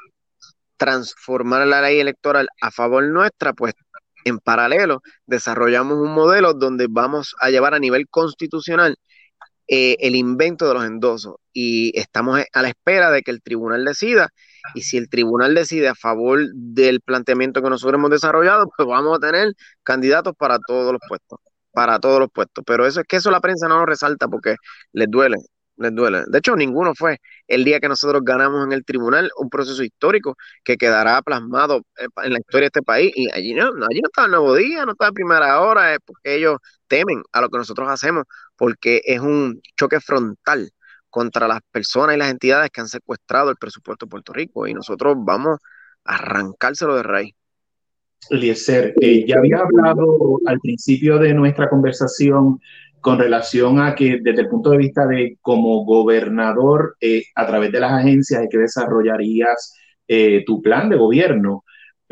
transformar la ley electoral a favor nuestra, pues en paralelo desarrollamos un modelo donde vamos a llevar a nivel constitucional eh, el invento de los endosos y estamos a la espera de que el tribunal decida y si el tribunal decide a favor del planteamiento que nosotros hemos desarrollado, pues vamos a tener candidatos para todos los puestos, para todos los puestos. Pero eso es que eso la prensa no lo resalta porque les duele, les duele. De hecho, ninguno fue el día que nosotros ganamos en el tribunal un proceso histórico que quedará plasmado en la historia de este país y allí no, allí no está el Nuevo Día, no está la Primera Hora, es porque ellos temen a lo que nosotros hacemos porque es un choque frontal contra las personas y las entidades que han secuestrado el presupuesto de Puerto Rico y nosotros vamos a arrancárselo de raíz. Eliezer, eh, ya había hablado al principio de nuestra conversación con relación a que desde el punto de vista de como gobernador, eh, a través de las agencias, es que desarrollarías eh, tu plan de gobierno.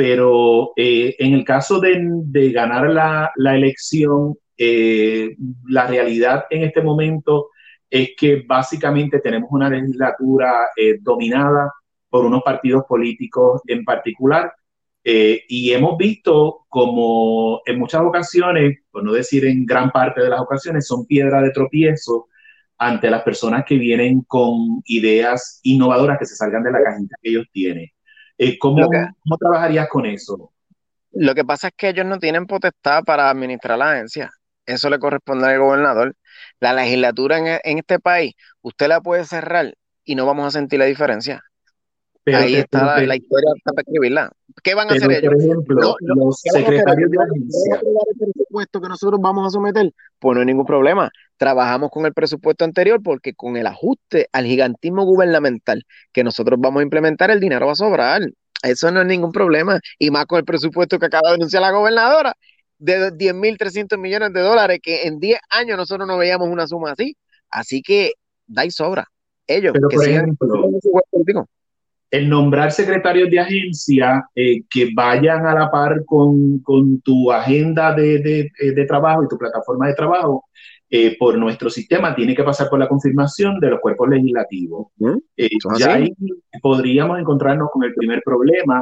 Pero eh, en el caso de, de ganar la, la elección, eh, la realidad en este momento es que básicamente tenemos una legislatura eh, dominada por unos partidos políticos en particular. Eh, y hemos visto como en muchas ocasiones, por no decir en gran parte de las ocasiones, son piedra de tropiezo ante las personas que vienen con ideas innovadoras que se salgan de la cajita que ellos tienen. Eh, Lo que, ¿cómo, ¿Cómo trabajarías con eso? lo que pasa es que ellos no tienen potestad para administrar la agencia. Eso le corresponde al gobernador. La legislatura en, en este país, usted la puede cerrar y no vamos a sentir la diferencia. Pero, Ahí te, está pero, la, te, la historia está para escribirla. ¿Qué van a hacer pero, ellos? por No, ejemplo, no, los ¿qué van a hacer secretarios ellos? de ¿No, no van a agencia. aprobar el presupuesto que nosotros vamos a someter? Pues no hay ningún problema. Trabajamos con el presupuesto anterior porque con el ajuste al gigantismo gubernamental que nosotros vamos a implementar, el dinero va a sobrar. Eso no es ningún problema. Y más con el presupuesto que acaba de anunciar la gobernadora de diez mil trescientos millones de dólares, que en diez años nosotros no veíamos una suma así. Así que da y sobra. Ellos Pero, que por sigan ejemplo, su juego político. el nombrar secretarios de agencia eh, que vayan a la par con, con tu agenda de, de, eh, de, trabajo y tu plataforma de trabajo eh, por nuestro sistema tiene que pasar por la confirmación de los cuerpos legislativos. ¿Mm? Eh, ¿Son ya así? ahí podríamos encontrarnos con el primer problema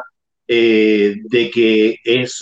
eh, de que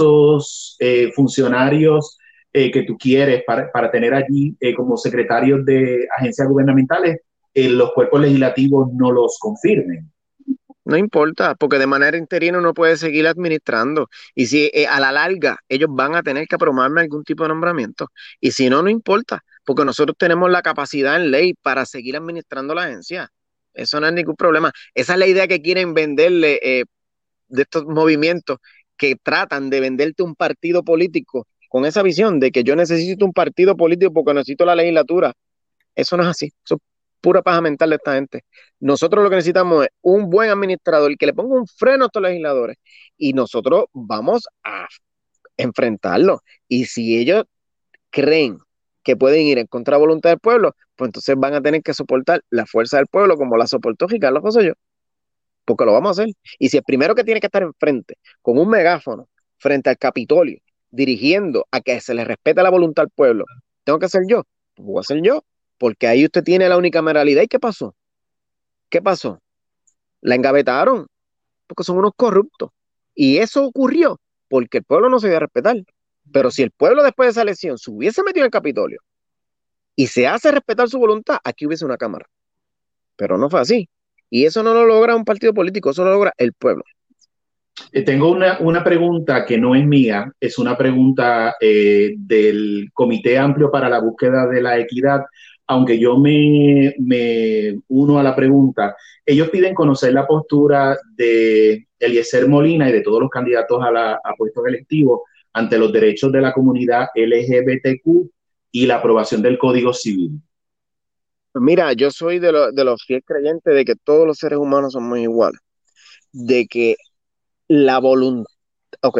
esos eh, funcionarios eh, que tú quieres para, para tener allí eh, como secretarios de agencias gubernamentales, eh, los cuerpos legislativos no los confirmen. No importa, porque de manera interina uno puede seguir administrando. Y si eh, a la larga ellos van a tener que aprobarme algún tipo de nombramiento. Y si no, no importa, porque nosotros tenemos la capacidad en ley para seguir administrando la agencia. Eso no es ningún problema. Esa es la idea que quieren venderle eh, de estos movimientos que tratan de venderte un partido político con esa visión de que yo necesito un partido político porque necesito la legislatura. Eso no es así. Eso es pura paja mental de esta gente. Nosotros lo que necesitamos es un buen administrador que le ponga un freno a estos legisladores y nosotros vamos a enfrentarlo. Y si ellos creen que pueden ir en contra de la voluntad del pueblo, pues entonces van a tener que soportar la fuerza del pueblo como la soportó Ricardo Rosselló, porque lo vamos a hacer. Y si el primero que tiene que estar enfrente, con un megáfono, frente al Capitolio, dirigiendo a que se le respete la voluntad al pueblo, tengo que ser yo, pues voy a ser yo, porque ahí usted tiene la unicameralidad. ¿Y qué pasó? ¿Qué pasó? La engavetaron, porque son unos corruptos. Y eso ocurrió porque el pueblo no se dio a respetar. Pero si el pueblo después de esa elección se hubiese metido en el Capitolio y se hace respetar su voluntad, aquí hubiese una cámara. Pero no fue así. Y eso no lo logra un partido político, eso lo logra el pueblo. Eh, tengo una, una pregunta que no es mía, es una pregunta eh, del Comité Amplio para la Búsqueda de la Equidad, aunque yo me, me uno a la pregunta. Ellos piden conocer la postura de Eliezer Molina y de todos los candidatos a, la, a puestos electivos ante los derechos de la comunidad L G B T Q y la aprobación del Código Civil. Mira, yo soy de, lo, de los fieles creyentes de que todos los seres humanos somos iguales, de que la voluntad, ok,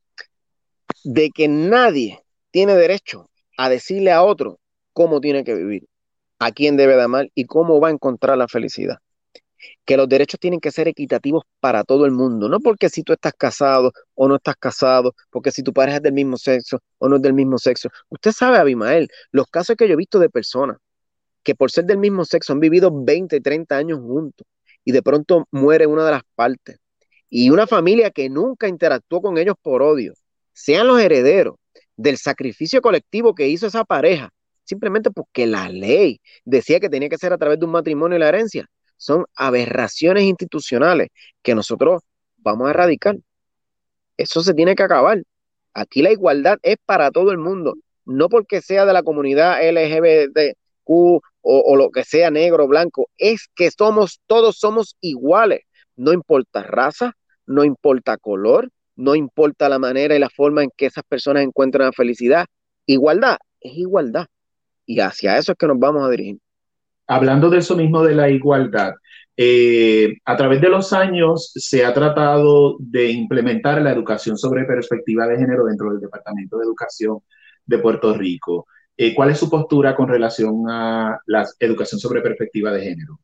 de que nadie tiene derecho a decirle a otro cómo tiene que vivir, a quién debe de amar y cómo va a encontrar la felicidad. Que los derechos tienen que ser equitativos para todo el mundo, no porque si tú estás casado o no estás casado, porque si tu pareja es del mismo sexo o no es del mismo sexo. Usted sabe, Abimael, los casos que yo he visto de personas que por ser del mismo sexo han vivido veinte, treinta años juntos y de pronto muere una de las partes. Y una familia que nunca interactuó con ellos por odio, sean los herederos del sacrificio colectivo que hizo esa pareja, simplemente porque la ley decía que tenía que ser a través de un matrimonio y la herencia. Son aberraciones institucionales que nosotros vamos a erradicar. Eso se tiene que acabar. Aquí la igualdad es para todo el mundo, no porque sea de la comunidad L G B T Q o, o lo que sea, negro, blanco, es que somos, todos somos iguales. No importa raza, no importa color, no importa la manera y la forma en que esas personas encuentran la felicidad. Igualdad es igualdad. Y hacia eso es que nos vamos a dirigir. Hablando de eso mismo de la igualdad, eh, a través de los años se ha tratado de implementar la educación sobre perspectiva de género dentro del Departamento de Educación de Puerto Rico. Eh, ¿Cuál es su postura con relación a la educación sobre perspectiva de género?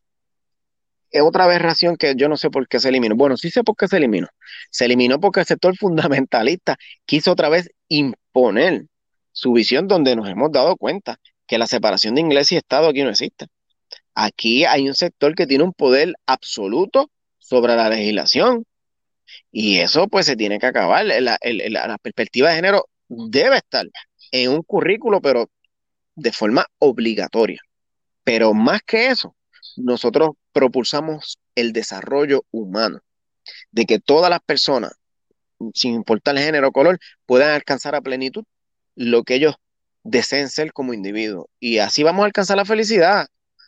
Es otra aberración que yo no sé por qué se eliminó. Bueno, sí sé por qué se eliminó. Se eliminó porque el sector fundamentalista quiso otra vez imponer su visión, donde nos hemos dado cuenta que la separación de iglesia y Estado aquí no existe. Aquí hay un sector que tiene un poder absoluto sobre la legislación y eso pues se tiene que acabar. La, la, la perspectiva de género debe estar en un currículo, pero de forma obligatoria. Pero más que eso, nosotros propulsamos el desarrollo humano, de que todas las personas, sin importar el género o color, puedan alcanzar a plenitud lo que ellos deseen ser como individuos. Y así vamos a alcanzar la felicidad.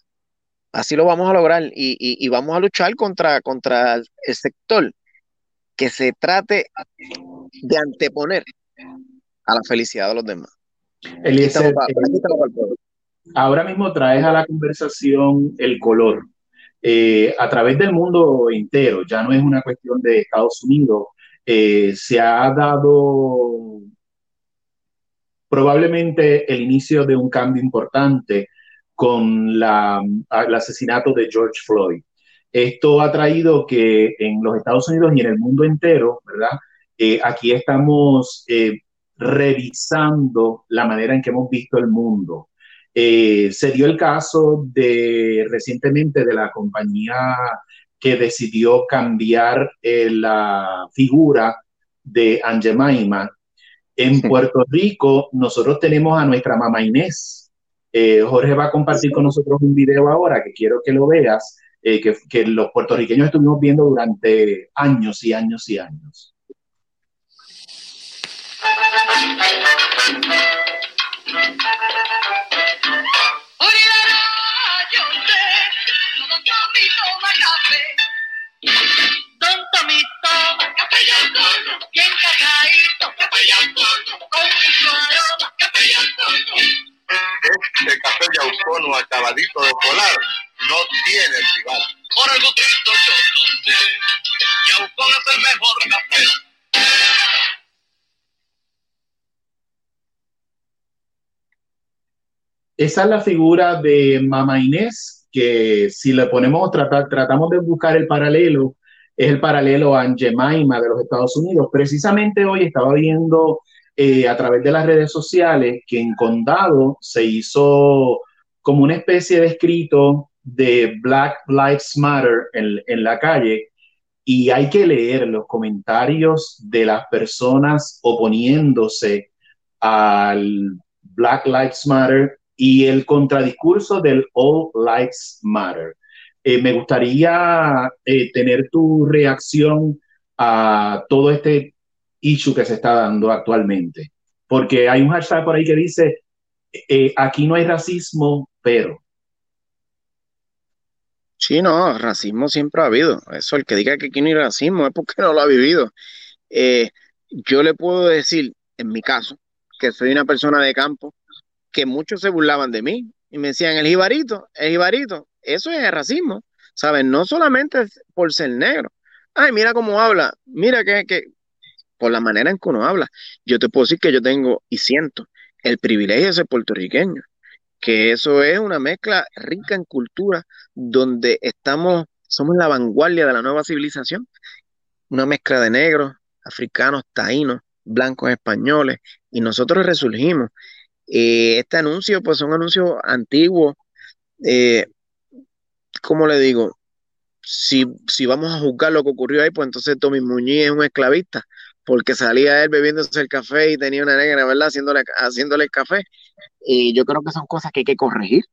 Así lo vamos a lograr y, y, y vamos a luchar contra, contra el sector que se trate de anteponer a la felicidad de los demás. Aquí estamos, Eliezer, para, aquí estamos para el pueblo. Ahora mismo traes a la conversación el color. Eh, a través del mundo entero, ya no es una cuestión de Estados Unidos, eh, se ha dado probablemente el inicio de un cambio importante con la, el asesinato de George Floyd. Esto ha traído que en los Estados Unidos y en el mundo entero, ¿verdad? Eh, aquí estamos eh, revisando la manera en que hemos visto el mundo. Eh, se dio el caso de recientemente de la compañía que decidió cambiar eh, la figura de Aunt Jemima. En Puerto Rico, nosotros tenemos a nuestra mamá Inés. Eh, Jorge va a compartir con nosotros un video ahora que quiero que lo veas, eh, que, que los puertorriqueños estuvimos viendo durante años y años y años. Don Tomito, bien cargadito, con mucho aroma. Ladito de Polar no tiene rival. Por el gustito yo lo sé, Yaucón es el mejor café. Esa es la figura de Mama Inés, que si le ponemos, trata, tratamos de buscar el paralelo, es el paralelo a Aunt Jemima de los Estados Unidos. Precisamente hoy estaba viendo eh, a través de las redes sociales que en Condado se hizo como una especie de escrito de Black Lives Matter en, en la calle, y hay que leer los comentarios de las personas oponiéndose al Black Lives Matter y el contradiscurso del All Lives Matter. Eh, me gustaría eh, tener tu reacción a todo este issue que se está dando actualmente, porque hay un hashtag por ahí que dice, eh, aquí no hay racismo, pero... Sí, no, racismo siempre ha habido. Eso, el que diga que aquí no hay racismo es porque no lo ha vivido. Eh, yo le puedo decir, en mi caso, que soy una persona de campo, que muchos se burlaban de mí y me decían, el jibarito, el jibarito, eso es racismo, ¿sabes? No solamente por ser negro. Ay, mira cómo habla, mira que, que, por la manera en que uno habla. Yo te puedo decir que yo tengo y siento el privilegio de ser puertorriqueño, que eso es una mezcla rica en cultura, donde estamos, somos la vanguardia de la nueva civilización, una mezcla de negros, africanos, taínos, blancos, españoles, y nosotros resurgimos. Eh, este anuncio, pues son anuncios antiguos, eh, ¿cómo le digo? Si, si vamos a juzgar lo que ocurrió ahí, pues entonces Tommy Muñiz es un esclavista, porque salía él bebiéndose el café y tenía una negra, ¿verdad? Haciéndole, haciéndole el café. Y yo creo que son cosas que hay que corregir,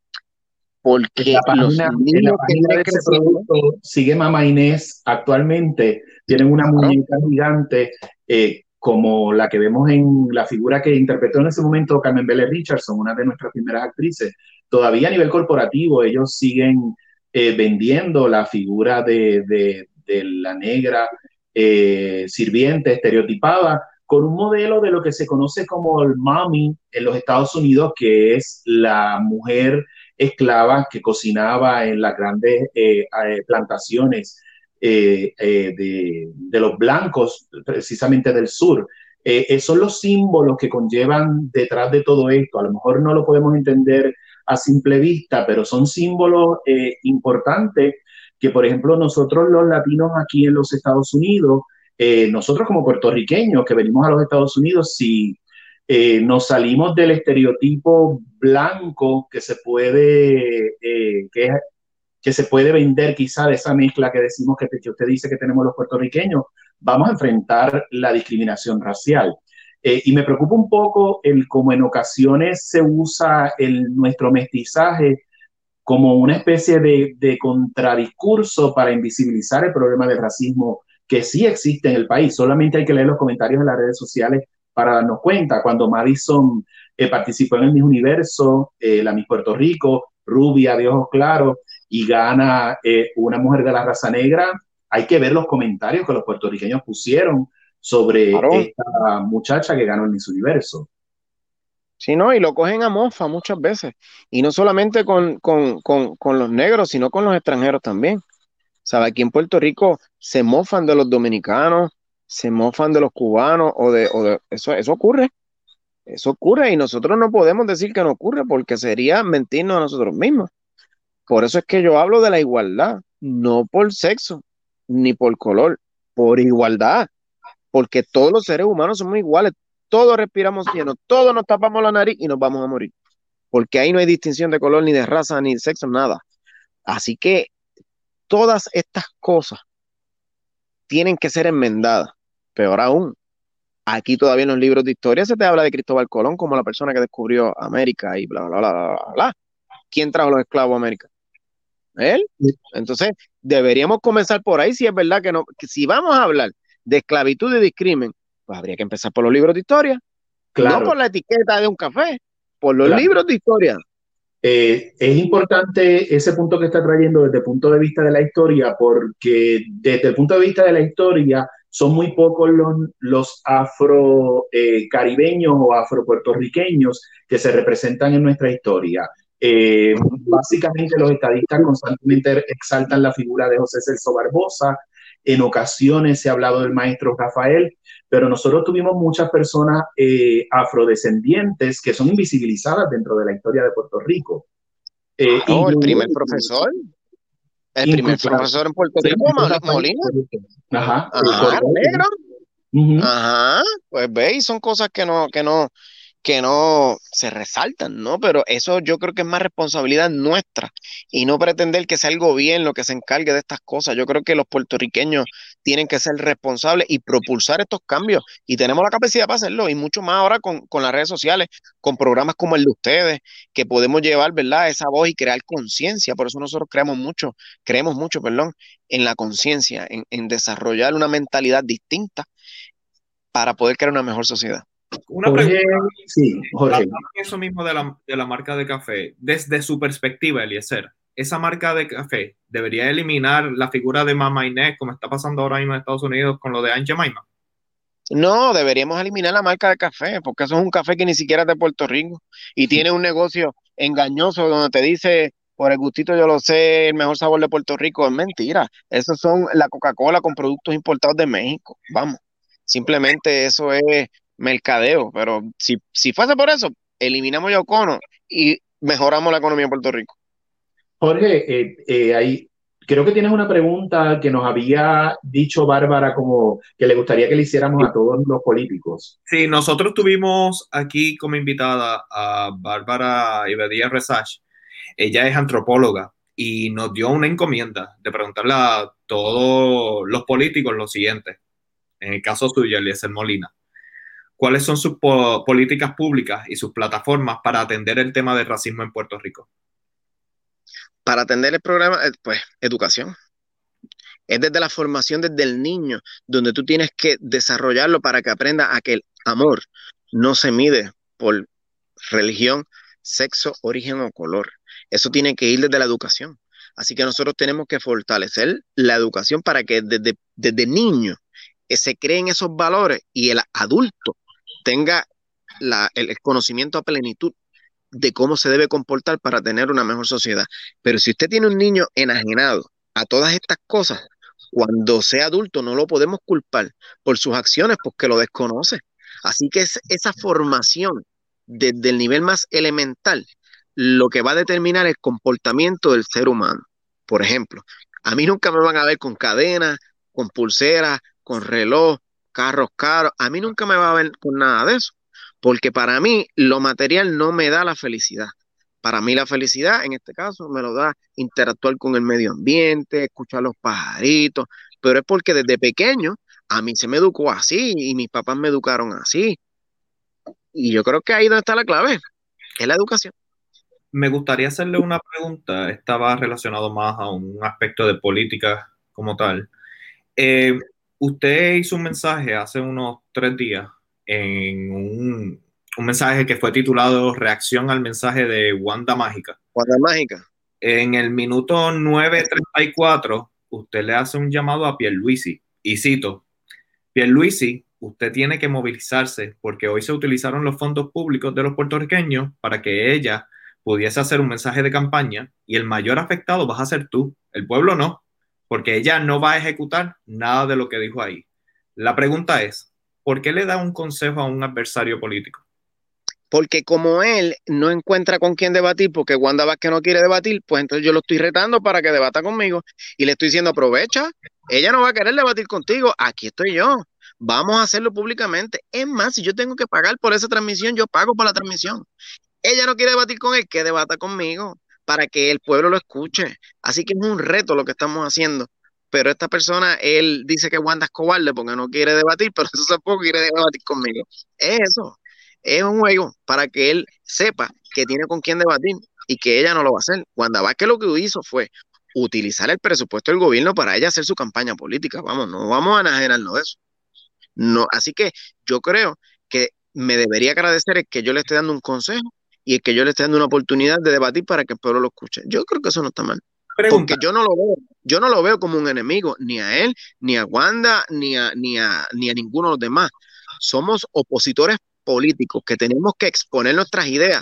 En la porque los página, en la niños que página están de ese creciendo, producto sigue Mama Inés actualmente. Tienen una claro, muñeca gigante eh, como la que vemos en la figura que interpretó en ese momento Carmen Belle Richardson, una de nuestras primeras actrices. Todavía a nivel corporativo ellos siguen eh, vendiendo la figura de, de, de la negra eh, sirviente estereotipada con un modelo de lo que se conoce como el mommy en los Estados Unidos, que es la mujer esclava que cocinaba en las grandes eh, eh, plantaciones eh, eh, de, de los blancos, precisamente del sur. Eh, esos son los símbolos que conllevan detrás de todo esto. A lo mejor no lo podemos entender a simple vista, pero son símbolos eh, importantes que, por ejemplo, nosotros los latinos aquí en los Estados Unidos, eh, nosotros como puertorriqueños que venimos a los Estados Unidos, si eh, nos salimos del estereotipo blanco que se puede, eh, que, que se puede vender quizá de esa mezcla que decimos que, que usted dice que tenemos los puertorriqueños, vamos a enfrentar la discriminación racial. Eh, y me preocupa un poco el cómo en ocasiones se usa el, nuestro mestizaje como una especie de, de contradiscurso para invisibilizar el problema del racismo que sí existe en el país. Solamente hay que leer los comentarios en las redes sociales para darnos cuenta. Cuando Madison eh, participó en el Miss Universo, eh, la Miss Puerto Rico, rubia, de ojos claros, y gana eh, una mujer de la raza negra, hay que ver los comentarios que los puertorriqueños pusieron sobre claro, esta muchacha que ganó el Miss Universo. sí, ¿no? Y lo cogen a mofa muchas veces. Y no solamente con, con, con, con los negros, sino con los extranjeros también. ¿Sabe? Aquí en Puerto Rico se mofan de los dominicanos, se mofan de los cubanos, o de, o de eso, eso ocurre. Eso ocurre y nosotros no podemos decir que no ocurre porque sería mentirnos a nosotros mismos. Por eso es que yo hablo de la igualdad, no por sexo, ni por color, por igualdad, porque todos los seres humanos somos iguales, todos respiramos lleno, todos nos tapamos la nariz y nos vamos a morir, porque ahí no hay distinción de color, ni de raza, ni de sexo, nada. Así que todas estas cosas tienen que ser enmendadas. Peor aún, aquí todavía en los libros de historia se te habla de Cristóbal Colón como la persona que descubrió América y bla, bla, bla, bla, bla, bla. ¿Quién trajo los esclavos a América? Él. Entonces, deberíamos comenzar por ahí, si es verdad que no, que si vamos a hablar de esclavitud y de crimen, pues habría que empezar por los libros de historia, Claro. no por la etiqueta de un café, por los Claro. libros de historia. Eh, es importante ese punto que está trayendo desde el punto de vista de la historia, porque desde el punto de vista de la historia son muy pocos los, los afro eh, caribeños o afro puertorriqueños que se representan en nuestra historia. Eh, básicamente los estadistas constantemente exaltan la figura de José Celso Barbosa. En ocasiones se ha hablado del maestro Rafael, pero nosotros tuvimos muchas personas eh, afrodescendientes que son invisibilizadas dentro de la historia de Puerto Rico. Eh, oh, el primer profesor. El primer profesor en Puerto Rico, Molina. Ajá. Ajá, negro. Uh-huh. Ajá, pues veis, son cosas que no, que no, que no se resaltan, ¿no? Pero eso yo creo que es más responsabilidad nuestra y no pretender que sea el gobierno que se encargue de estas cosas. Yo creo que los puertorriqueños tienen que ser responsables y propulsar estos cambios y tenemos la capacidad para hacerlo y mucho más ahora con, con las redes sociales, con programas como el de ustedes, que podemos llevar, ¿verdad?, esa voz y crear conciencia. Por eso nosotros creemos mucho, creemos mucho, perdón, en la conciencia, en, en desarrollar una mentalidad distinta para poder crear una mejor sociedad. Una Jorge, pregunta, sí, Jorge. Eso mismo de la, de la marca de café, desde su perspectiva, Eliezer, esa marca de café debería eliminar la figura de Mama Inés, como está pasando ahora mismo en Estados Unidos con lo de Aunt Jemima. No, deberíamos eliminar la marca de café, porque eso es un café que ni siquiera es de Puerto Rico y tiene un negocio engañoso donde te dice, por el gustito yo lo sé, el mejor sabor de Puerto Rico. Es mentira. Esos son la Coca-Cola con productos importados de México. Vamos, simplemente eso es mercadeo, pero si, si fuese por eso, eliminamos Yaucono y mejoramos la economía de Puerto Rico. Jorge, eh, eh, ahí creo que tienes una pregunta que nos había dicho Bárbara como que le gustaría que le hiciéramos a todos los políticos. Sí, nosotros tuvimos aquí como invitada a Bárbara Ibedía Resach. Ella es antropóloga y nos dio una encomienda de preguntarle a todos los políticos lo siguiente. En el caso suyo, Eliezer Molina, ¿cuáles son sus po- políticas públicas y sus plataformas para atender el tema del racismo en Puerto Rico? Para atender el programa, pues, educación. Es desde la formación, desde el niño, donde tú tienes que desarrollarlo para que aprenda a que el amor no se mide por religión, sexo, origen o color. Eso tiene que ir desde la educación. Así que nosotros tenemos que fortalecer la educación para que desde, desde niño se creen esos valores y el adulto tenga la, el conocimiento a plenitud de cómo se debe comportar para tener una mejor sociedad. Pero si usted tiene un niño enajenado a todas estas cosas, cuando sea adulto no lo podemos culpar por sus acciones porque lo desconoce. Así que es esa formación desde el nivel más elemental lo que va a determinar el comportamiento del ser humano. Por ejemplo, a mí nunca me van a ver con cadenas, con pulseras, con reloj, carros caros. A mí nunca me va a ver con nada de eso. Porque para mí lo material no me da la felicidad. Para mí la felicidad, en este caso, me lo da interactuar con el medio ambiente, escuchar los pajaritos, pero es porque desde pequeño a mí se me educó así y mis papás me educaron así. Y yo creo que ahí donde está la clave, es la educación. Me gustaría hacerle una pregunta, estaba relacionado más a un aspecto de política como tal. Eh, usted hizo un mensaje hace unos tres días en un, un mensaje que fue titulado Reacción al mensaje de Wanda Mágica. Wanda Mágica. En el minuto nueve treinta y cuatro, usted le hace un llamado a Pierluisi, y cito, Pierluisi, usted tiene que movilizarse porque hoy se utilizaron los fondos públicos de los puertorriqueños para que ella pudiese hacer un mensaje de campaña y el mayor afectado vas a ser tú, el pueblo no, porque ella no va a ejecutar nada de lo que dijo ahí. La pregunta es, ¿por qué le da un consejo a un adversario político? Porque como él no encuentra con quién debatir, porque Wanda Vázquez no quiere debatir, pues entonces yo lo estoy retando para que debata conmigo y le estoy diciendo, aprovecha, ella no va a querer debatir contigo, aquí estoy yo, vamos a hacerlo públicamente. Es más, si yo tengo que pagar por esa transmisión, yo pago por la transmisión. Ella no quiere debatir con él, que debata conmigo para que el pueblo lo escuche. Así que es un reto lo que estamos haciendo. Pero esta persona, él dice que Wanda es cobarde porque no quiere debatir, pero eso tampoco quiere debatir conmigo. Es eso. Es un juego para que él sepa que tiene con quién debatir y que ella no lo va a hacer. Wanda Vázquez lo que hizo fue utilizar el presupuesto del gobierno para ella hacer su campaña política. Vamos, no vamos a enajenarnos de eso. No, así que yo creo que me debería agradecer el que yo le esté dando un consejo y el que yo le esté dando una oportunidad de debatir para que el pueblo lo escuche. Yo creo que eso no está mal. Pregunta. Porque yo no lo veo, yo no lo veo como un enemigo, ni a él, ni a Wanda, ni a, ni a, ni a ninguno de los demás. Somos opositores políticos que tenemos que exponer nuestras ideas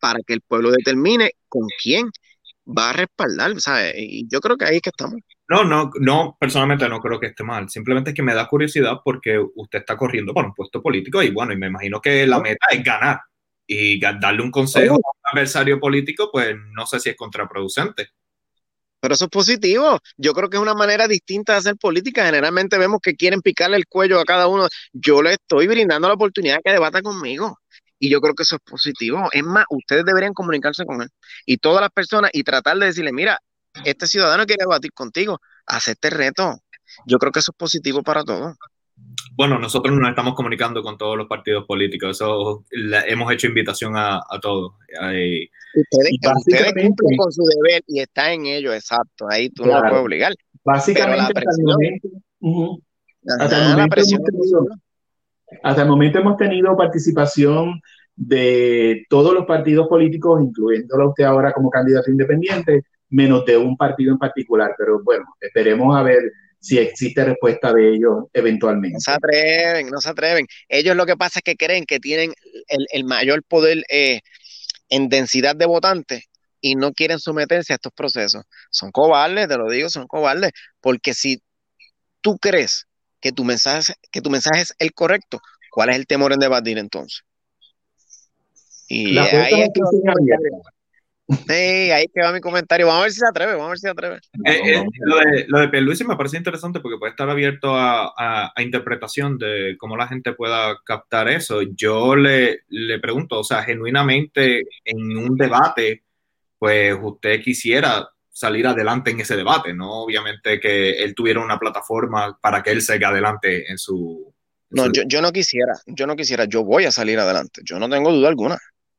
para que el pueblo determine con quién va a respaldar, ¿sabes? Y yo creo que ahí es que estamos. No, no, no, personalmente no creo que esté mal. Simplemente es que me da curiosidad porque usted está corriendo por un puesto político y bueno, y me imagino que la meta es ganar. Y ga- darle un consejo a un adversario político, pues no sé si es contraproducente. Pero eso es positivo. Yo creo que es una manera distinta de hacer política. Generalmente vemos que quieren picarle el cuello a cada uno. Yo le estoy brindando la oportunidad de que debata conmigo. Y yo creo que eso es positivo. Es más, ustedes deberían comunicarse con él. Y todas las personas y tratar de decirle, mira, este ciudadano quiere debatir contigo. Acepte el reto. Yo creo que eso es positivo para todos. Bueno, nosotros nos estamos comunicando con todos los partidos políticos. Eso la- hemos hecho invitación a, a todos. Ay, Ustedes, Y ustedes básicamente, cumplen con su deber y están en ello, exacto. Ahí tú no lo claro, puedes obligar. Pero la básicamente hasta el presión, momento, ujú, hasta el ajá, la momento presión hemos es tenido, positiva. hasta el momento hemos tenido participación de todos los partidos políticos, incluyéndolo a usted ahora como candidato independiente, menos de un partido en particular. Pero bueno, esperemos a ver si existe respuesta de ellos No se eventualmente. atreven, no se atreven. Ellos lo que pasa es que creen que tienen el, el mayor poder eh, en densidad de votantes y no quieren someterse a estos procesos. Son cobardes, te lo digo, son cobardes. Porque si tú crees que tu mensaje, que tu mensaje es el correcto, ¿cuál es el temor en debatir entonces? Y Las puertas ahí es que va aquí mi siguen abiertas. comentario. Sí, ahí es que va mi comentario. Vamos a ver si se atreve, vamos a ver si se atreve. Eh, Vamos, eh, vamos a lo ver. de, lo de Pierluisi me parece interesante porque puede estar abierto a, a- a interpretación de cómo la gente pueda captar eso. Yo le, le pregunto, o sea, genuinamente en un debate, pues usted quisiera salir adelante en ese debate, ¿no? Obviamente que él tuviera una plataforma para que él salga adelante en su... en No, su- yo, yo no quisiera, yo no quisiera, yo voy a salir adelante. Yo no tengo duda alguna.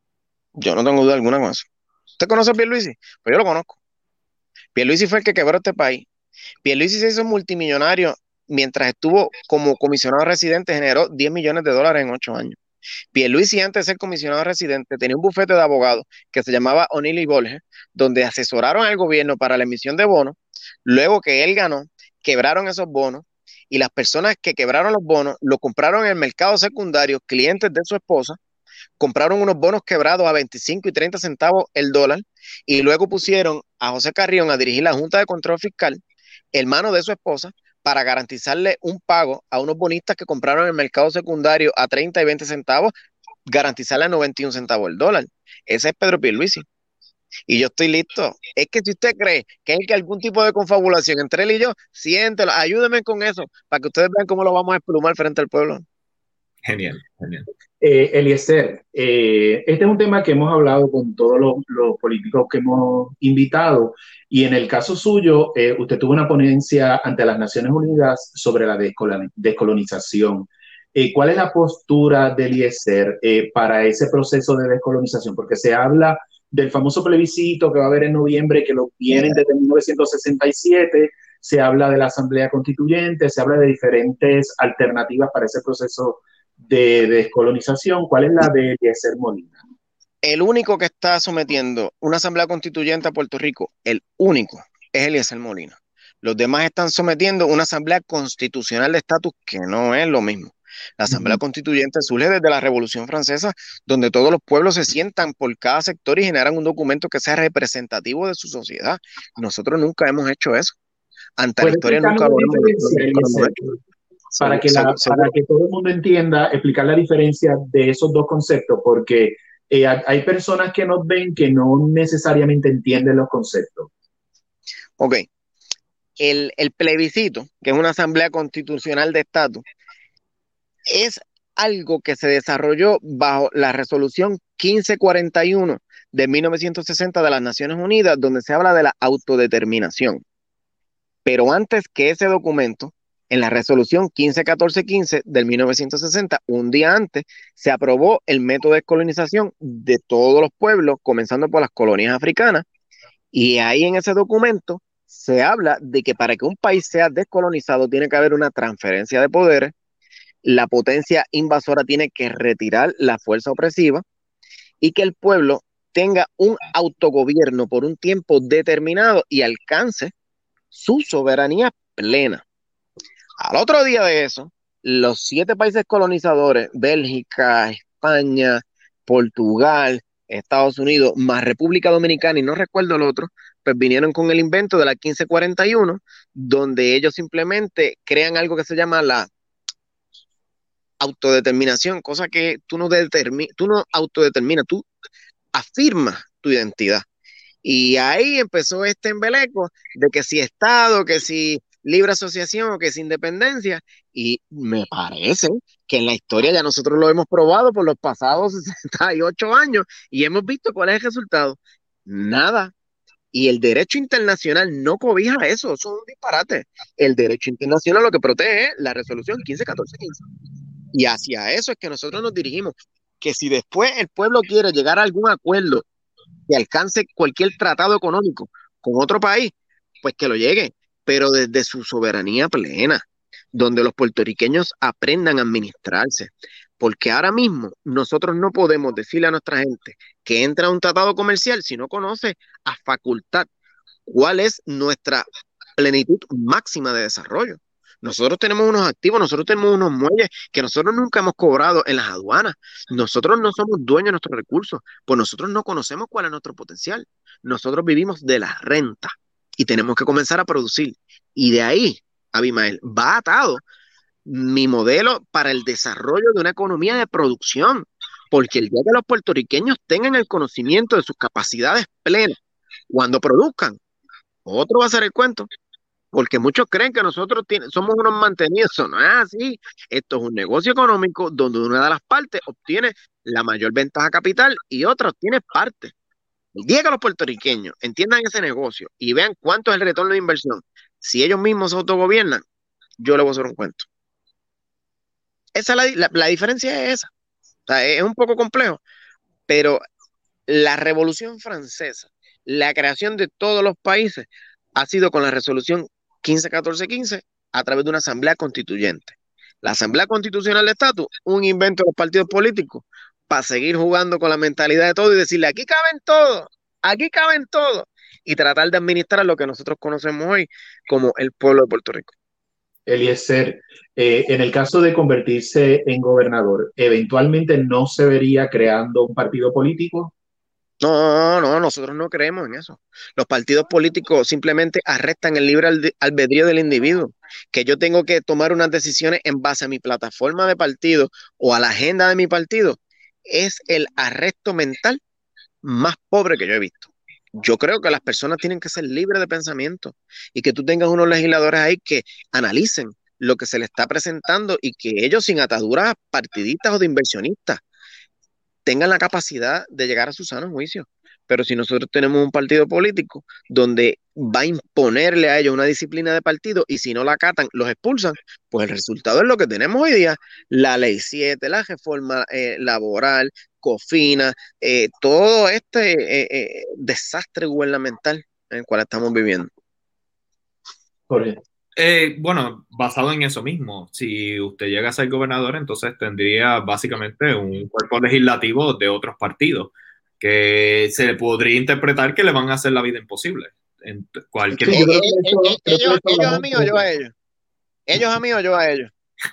Yo no tengo duda alguna con eso. ¿Usted conoce a Pierluisi? Pues yo lo conozco. Pierluisi fue el que quebró este país. Pierluisi se hizo multimillonario mientras estuvo como comisionado residente, generó diez millones de dólares en ocho años. Pierluisi, antes de ser comisionado residente, tenía un bufete de abogados que se llamaba O'Neill y Borges, donde asesoraron al gobierno para la emisión de bonos. Luego que él ganó, quebraron esos bonos y las personas que quebraron los bonos lo compraron en el mercado secundario, clientes de su esposa, compraron unos bonos quebrados a veinticinco y treinta centavos el dólar y luego pusieron a José Carrión a dirigir la Junta de Control Fiscal, hermano de su esposa, para garantizarle un pago a unos bonistas que compraron en el mercado secundario a treinta y veinte centavos, garantizarle a noventa y un centavos el dólar. Ese es Pedro Pierluisi. Y yo estoy listo. Es que si usted cree que hay que algún tipo de confabulación entre él y yo, siéntelo, ayúdeme con eso, para que ustedes vean cómo lo vamos a esplumar frente al pueblo. Genial, genial. Eh, Eliezer, eh, este es un tema que hemos hablado con todos los, los políticos que hemos invitado y en el caso suyo, eh, usted tuvo una ponencia ante las Naciones Unidas sobre la descoloni- descolonización. Eh, ¿cuál es la postura de Eliezer eh, para ese proceso de descolonización? Porque se habla del famoso plebiscito que va a haber en noviembre, que lo vienen desde mil novecientos sesenta y siete, se habla de la Asamblea Constituyente, se habla de diferentes alternativas para ese proceso de descolonización. ¿Cuál es la de Eliezer Molina? El único que está sometiendo una asamblea constituyente a Puerto Rico, el único, es Eliezer Molina. Los demás están sometiendo una asamblea constitucional de estatus que no es lo mismo. La asamblea Uh-huh. constituyente surge desde la Revolución Francesa, donde todos los pueblos se sientan por cada sector y generan un documento que sea representativo de su sociedad. Nosotros nunca hemos hecho eso. Ante la ¿Puede historia explicarme nunca la lo hemos, diferencia, nunca lo hemos Eliezer? hecho. Para Seguro, que, la, seguro, para seguro. que todo el mundo entienda, explicar la diferencia de esos dos conceptos, porque eh, hay personas que nos ven que no necesariamente entienden los conceptos. Ok, el, el plebiscito, que es una asamblea constitucional de estatus, es algo que se desarrolló bajo la resolución quince cuarenta y uno de mil novecientos sesenta de las Naciones Unidas, donde se habla de la autodeterminación. Pero antes que ese documento, en la resolución quince catorce quince del mil novecientos sesenta, un día antes, se aprobó el método de descolonización de todos los pueblos, comenzando por las colonias africanas, y ahí en ese documento se habla de que para que un país sea descolonizado tiene que haber una transferencia de poderes, la potencia invasora tiene que retirar la fuerza opresiva y que el pueblo tenga un autogobierno por un tiempo determinado y alcance su soberanía plena. Al otro día de eso, los siete países colonizadores, Bélgica, España, Portugal, Estados Unidos, más República Dominicana y no recuerdo el otro, pues vinieron con el invento de la quince cuarenta y uno, donde ellos simplemente crean algo que se llama la autodeterminación, cosa que tú no, determi tú no autodeterminas, tú afirmas tu identidad. Y ahí empezó este embeleco de que si Estado, que si libre asociación o que si independencia. Y me parece que en la historia ya nosotros lo hemos probado por los pasados sesenta y ocho años y hemos visto cuál es el resultado. Nada. Y el derecho internacional no cobija eso, eso es un disparate. El derecho internacional lo que protege es la resolución quince catorce quince. Y hacia eso es que nosotros nos dirigimos. Que si después el pueblo quiere llegar a algún acuerdo que alcance cualquier tratado económico con otro país, pues que lo llegue, pero desde su soberanía plena, donde los puertorriqueños aprendan a administrarse. Porque ahora mismo nosotros no podemos decirle a nuestra gente que entra a un tratado comercial si no conoce a facultad cuál es nuestra plenitud máxima de desarrollo. Nosotros tenemos unos activos, nosotros tenemos unos muelles que nosotros nunca hemos cobrado en las aduanas. Nosotros no somos dueños de nuestros recursos, pues nosotros no conocemos cuál es nuestro potencial. Nosotros vivimos de la renta y tenemos que comenzar a producir. Y de ahí, Abimael, va atado mi modelo para el desarrollo de una economía de producción, porque el día que los puertorriqueños tengan el conocimiento de sus capacidades plenas, cuando produzcan, otro va a ser el cuento. Porque muchos creen que nosotros tiene, somos unos mantenidos, eso no es así. Esto es un negocio económico donde una de las partes obtiene la mayor ventaja capital y otra obtiene parte. El día que los puertorriqueños entiendan ese negocio y vean cuánto es el retorno de inversión, si ellos mismos se autogobiernan, yo les voy a hacer un cuento. Esa es la, la, la diferencia es esa. O sea, es un poco complejo, pero la Revolución Francesa, la creación de todos los países, ha sido con la resolución quince catorce quince a través de una asamblea constituyente. La asamblea constitucional de estatus, un invento de los partidos políticos para seguir jugando con la mentalidad de todo y decirle aquí caben todos, aquí caben todos y tratar de administrar lo que nosotros conocemos hoy como el pueblo de Puerto Rico. Eliezer, eh, en el caso de convertirse en gobernador, ¿eventualmente no se vería creando un partido político? No, no, nosotros no creemos en eso. Los partidos políticos simplemente arrestan el libre albedrío del individuo. Que yo tengo que tomar unas decisiones en base a mi plataforma de partido o a la agenda de mi partido, es el arresto mental más pobre que yo he visto. Yo creo que las personas tienen que ser libres de pensamiento y que tú tengas unos legisladores ahí que analicen lo que se les está presentando y que ellos, sin ataduras partidistas o de inversionistas, tengan la capacidad de llegar a su sano juicio. Pero si nosotros tenemos un partido político donde va a imponerle a ellos una disciplina de partido y si no la acatan, los expulsan, pues el resultado es lo que tenemos hoy día. La ley siete, la reforma eh, laboral, COFINA, eh, todo este eh, eh, desastre gubernamental en el cual estamos viviendo. Jorge. Eh, bueno, basado en eso mismo, si usted llega a ser gobernador, entonces tendría básicamente un cuerpo legislativo de otros partidos que se le podría interpretar que le van a hacer la vida imposible. En cualquier sí, eh, eh, eh, ellos, ellos a mí o yo a ellos. Ellos a mí o yo a ellos.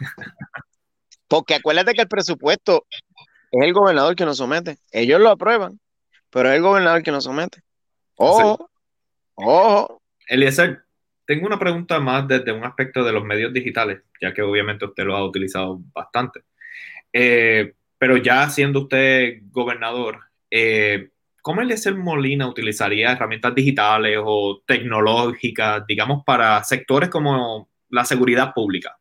Porque acuérdate que el presupuesto es el gobernador que nos somete. Ellos lo aprueban, pero es el gobernador que nos somete. Ojo, sí. Ojo. Eliezer, tengo una pregunta más desde un aspecto de los medios digitales, ya que obviamente usted lo ha utilizado bastante. Eh, pero ya siendo usted gobernador, eh, ¿cómo Eliezer Molina utilizaría herramientas digitales o tecnológicas, digamos, para sectores como la seguridad pública?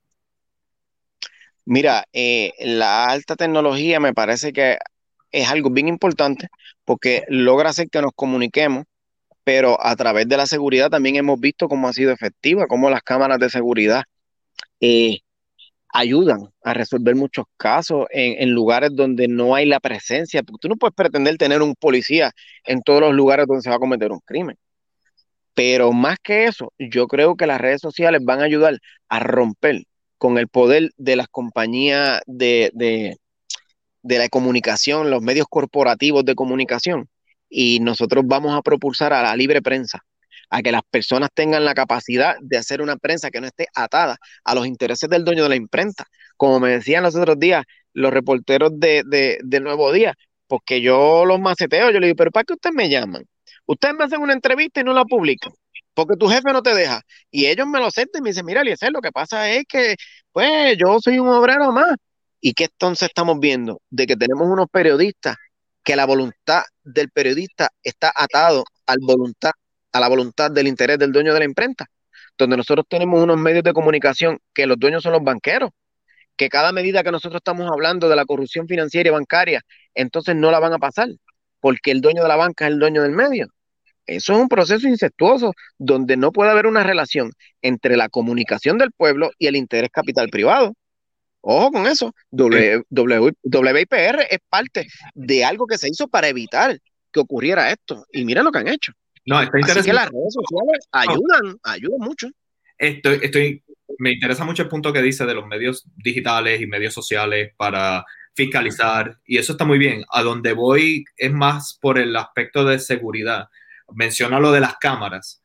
Mira, eh, la alta tecnología me parece que es algo bien importante porque logra hacer que nos comuniquemos, pero a través de la seguridad también hemos visto cómo ha sido efectiva, cómo las cámaras de seguridad eh, ayudan a resolver muchos casos en, en lugares donde no hay la presencia, porque tú no puedes pretender tener un policía en todos los lugares donde se va a cometer un crimen. Pero más que eso, yo creo que las redes sociales van a ayudar a romper con el poder de las compañías de, de, de la comunicación, los medios corporativos de comunicación, y nosotros vamos a propulsar a la libre prensa, a que las personas tengan la capacidad de hacer una prensa que no esté atada a los intereses del dueño de la imprenta. Como me decían los otros días los reporteros de, de, de Nuevo Día, porque yo los maceteo, yo le digo, pero ¿para qué ustedes me llaman? Ustedes me hacen una entrevista y no la publican, porque tu jefe no te deja. Y ellos me lo aceptan y me dicen, mira, Eliezer, lo que pasa es que, pues, yo soy un obrero más. ¿Y qué entonces estamos viendo? De que tenemos unos periodistas que la voluntad del periodista está atado al voluntad, a la voluntad del interés del dueño de la imprenta, donde nosotros tenemos unos medios de comunicación que los dueños son los banqueros, que cada medida que nosotros estamos hablando de la corrupción financiera y bancaria, entonces no la van a pasar, porque el dueño de la banca es el dueño del medio. Eso es un proceso incestuoso donde no puede haber una relación entre la comunicación del pueblo y el interés capital privado. Ojo con eso. W, w, W I P R es parte de algo que se hizo para evitar que ocurriera esto. Y mira lo que han hecho. No, está interesante. Así que las redes sociales ayudan, ayudan mucho. Estoy, estoy, me interesa mucho el punto que dice de los medios digitales y medios sociales para fiscalizar, y eso está muy bien. A donde voy es más por el aspecto de seguridad. Menciona lo de las cámaras.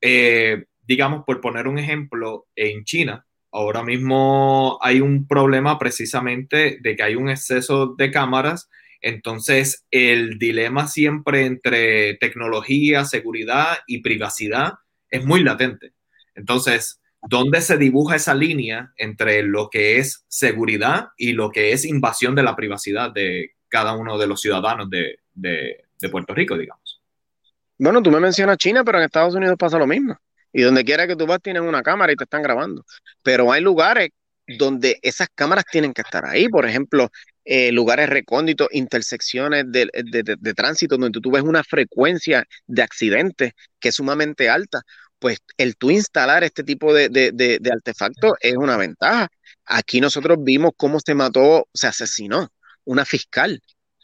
Eh, digamos, por poner un ejemplo, en China, ahora mismo hay un problema precisamente de que hay un exceso de cámaras. Entonces, el dilema siempre entre tecnología, seguridad y privacidad es muy latente. Entonces, ¿dónde se dibuja esa línea entre lo que es seguridad y lo que es invasión de la privacidad de cada uno de los ciudadanos de, de, de Puerto Rico, digamos? Bueno, tú me mencionas China, pero en Estados Unidos pasa lo mismo. Y donde quiera que tú vas tienen una cámara y te están grabando. Pero hay lugares donde esas cámaras tienen que estar ahí. Por ejemplo, eh, lugares recónditos, intersecciones de, de, de, de tránsito, donde tú ves una frecuencia de accidentes que es sumamente alta. Pues el tú instalar este tipo de, de, de, de artefactos es una ventaja. Aquí nosotros vimos cómo se mató, se asesinó una fiscal.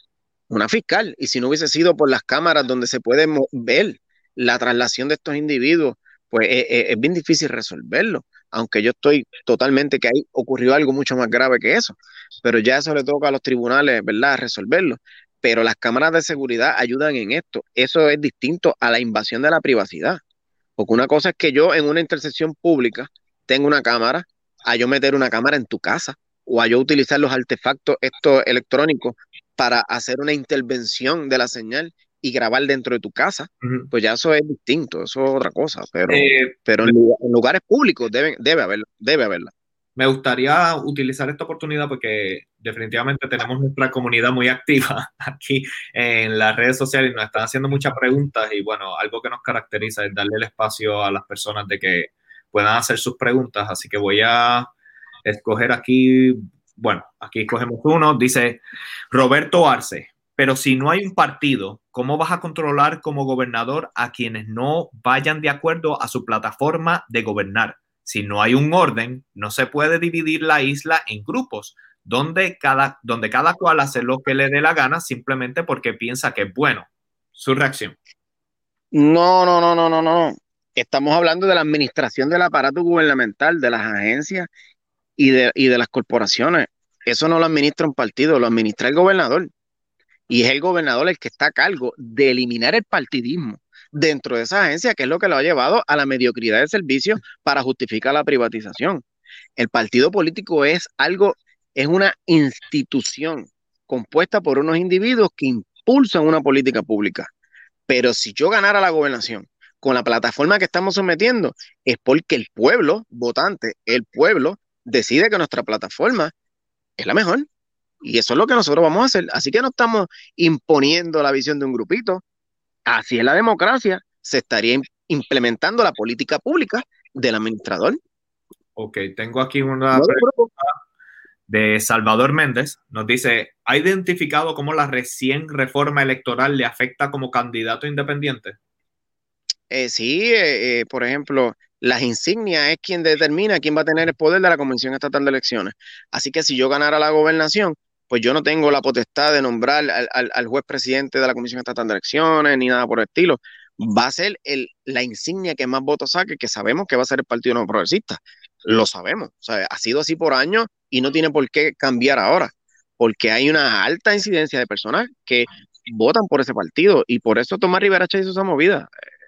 Una fiscal. Y si no hubiese sido por las cámaras donde se puede ver la traslación de estos individuos, pues es, es, es bien difícil resolverlo, aunque yo estoy totalmente que ahí ocurrió algo mucho más grave que eso, pero ya eso le toca a los tribunales, ¿verdad?, resolverlo. Pero las cámaras de seguridad ayudan en esto. Eso es distinto a la invasión de la privacidad, porque una cosa es que yo en una intersección pública tengo una cámara, a yo meter una cámara en tu casa, o a yo utilizar los artefactos estos electrónicos para hacer una intervención de la señal y grabar dentro de tu casa. Uh-huh. Pues ya eso es distinto, eso es otra cosa, pero, eh, pero en, lugar, en lugares públicos debe, debe, haberla, debe haberla. Me gustaría utilizar esta oportunidad porque definitivamente tenemos nuestra comunidad muy activa aquí en las redes sociales y nos están haciendo muchas preguntas, y bueno, algo que nos caracteriza es darle el espacio a las personas de que puedan hacer sus preguntas, así que voy a escoger aquí, bueno, aquí escogemos uno, dice Roberto Arce. Pero si no hay un partido, ¿cómo vas a controlar como gobernador a quienes no vayan de acuerdo a su plataforma de gobernar? Si no hay un orden, no se puede dividir la isla en grupos, donde cada, donde cada cual hace lo que le dé la gana simplemente porque piensa que es bueno. Su reacción. No, no, no, no, no, no. Estamos hablando de la administración del aparato gubernamental, de las agencias y de, y de las corporaciones. Eso no lo administra un partido, lo administra el gobernador. Y es el gobernador el que está a cargo de eliminar el partidismo dentro de esa agencia, que es lo que lo ha llevado a la mediocridad de servicios para justificar la privatización. El partido político es algo, es una institución compuesta por unos individuos que impulsan una política pública. Pero si yo ganara la gobernación con la plataforma que estamos sometiendo, es porque el pueblo votante, el pueblo, decide que nuestra plataforma es la mejor. Y eso es lo que nosotros vamos a hacer. Así que no estamos imponiendo la visión de un grupito. Así es la democracia. Se estaría implementando la política pública del administrador. Ok, tengo aquí una no pregunta de Salvador Méndez. Nos dice, ¿ha identificado cómo la recién reforma electoral le afecta como candidato independiente? Eh, sí, eh, eh, por ejemplo, las insignias es quien determina quién va a tener el poder de la Comisión Estatal de Elecciones. Así que si yo ganara la gobernación, pues yo no tengo la potestad de nombrar al, al, al juez presidente de la Comisión Estatal de Elecciones ni nada por el estilo. Va a ser el, la insignia que más votos saque, que sabemos que va a ser el Partido Nuevo Progresista. Lo sabemos. O sea, ha sido así por años y no tiene por qué cambiar ahora, porque hay una alta incidencia de personas que votan por ese partido y por eso Tomás Rivera Chá hizo esa movida.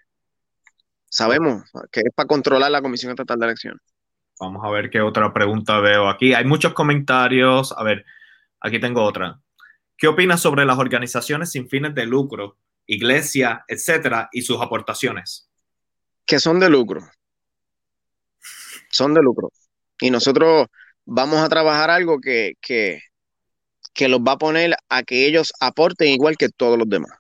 Sabemos que es para controlar la Comisión Estatal de Elecciones. Vamos a ver qué otra pregunta veo aquí. Hay muchos comentarios. A ver, aquí tengo otra. ¿Qué opinas sobre las organizaciones sin fines de lucro, iglesia, etcétera, y sus aportaciones? Que son de lucro. Son de lucro. Y nosotros vamos a trabajar algo que, que, que los va a poner a que ellos aporten igual que todos los demás.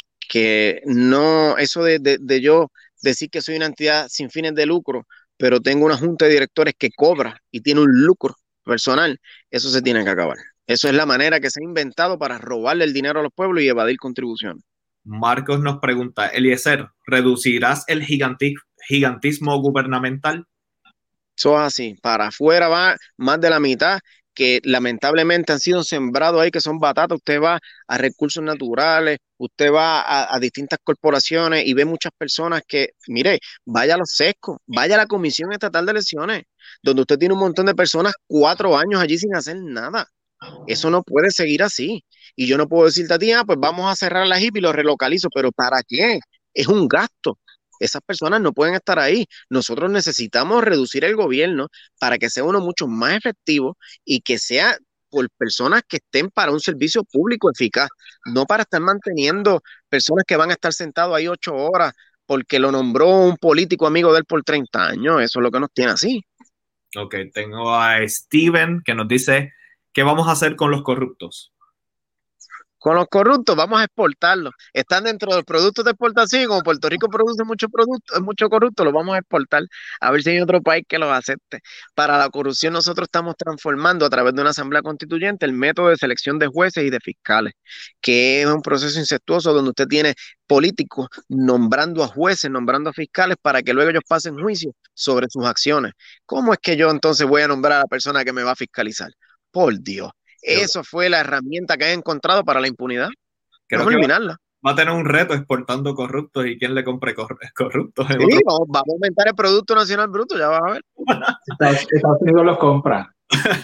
Que no, eso de, de, de yo decir que soy una entidad sin fines de lucro, pero tengo una junta de directores que cobra y tiene un lucro personal, eso se tiene que acabar. Eso es la manera que se ha inventado para robarle el dinero a los pueblos y evadir contribuciones. Marcos nos pregunta, Eliezer, ¿reducirás el giganti gigantismo gubernamental? Eso es así, para afuera va más de la mitad que lamentablemente han sido sembrados ahí, que son batatas. Usted va a recursos naturales, usted va a, a distintas corporaciones y ve muchas personas que, mire, vaya a los sescos, vaya a la Comisión Estatal de Elecciones, donde usted tiene un montón de personas cuatro años allí sin hacer nada. Eso no puede seguir así. Y yo no puedo decirte a ti, ah, pues vamos a cerrar la J I P y lo relocalizo, pero ¿para qué? Es un gasto. Esas personas no pueden estar ahí. Nosotros necesitamos reducir el gobierno para que sea uno mucho más efectivo y que sea por personas que estén para un servicio público eficaz, no para estar manteniendo personas que van a estar sentados ahí ocho horas porque lo nombró un político amigo de él por treinta años. Eso es lo que nos tiene así. Ok, tengo a Steven que nos dice, ¿qué vamos a hacer con los corruptos? Con los corruptos vamos a exportarlos. Están dentro de los productos de exportación y como Puerto Rico produce mucho producto, mucho corrupto, los vamos a exportar a ver si hay otro país que los acepte. Para la corrupción nosotros estamos transformando a través de una asamblea constituyente el método de selección de jueces y de fiscales, que es un proceso incestuoso donde usted tiene políticos nombrando a jueces, nombrando a fiscales para que luego ellos pasen juicio sobre sus acciones. ¿Cómo es que yo entonces voy a nombrar a la persona que me va a fiscalizar? Por Dios. Eso fue la herramienta que han encontrado para la impunidad. Creo vamos que a eliminarla. Va, va a tener un reto exportando corruptos y quién le compre cor corruptos. Sí, vamos, vamos a aumentar el Producto Nacional Bruto, ya vas a ver. Estados Unidos los compra.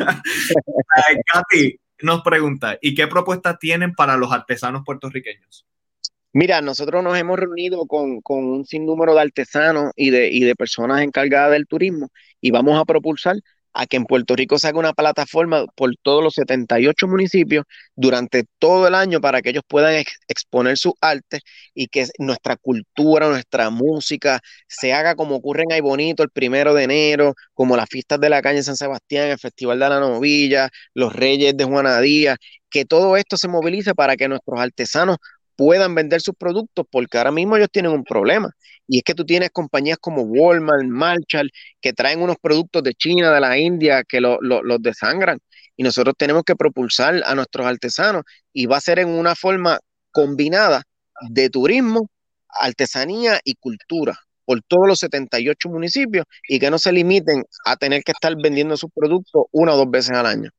Katy nos pregunta, ¿y qué propuestas tienen para los artesanos puertorriqueños? Mira, nosotros nos hemos reunido con, con un sinnúmero de artesanos y de, y de personas encargadas del turismo y vamos a propulsar a que en Puerto Rico se haga una plataforma por todos los setenta y ocho municipios durante todo el año para que ellos puedan ex exponer sus artes y que nuestra cultura, nuestra música se haga como ocurre en Ay Bonito el primero de enero, como las fiestas de la calle San Sebastián, el Festival de la Novilla, los Reyes de Juana Díaz, que todo esto se movilice para que nuestros artesanos puedan vender sus productos, porque ahora mismo ellos tienen un problema, y es que tú tienes compañías como Walmart, Marshall, que traen unos productos de China, de la India, que lo, lo, los desangran, y nosotros tenemos que propulsar a nuestros artesanos, y va a ser en una forma combinada de turismo, artesanía y cultura, por todos los setenta y ocho municipios, y que no se limiten a tener que estar vendiendo sus productos una o dos veces al año.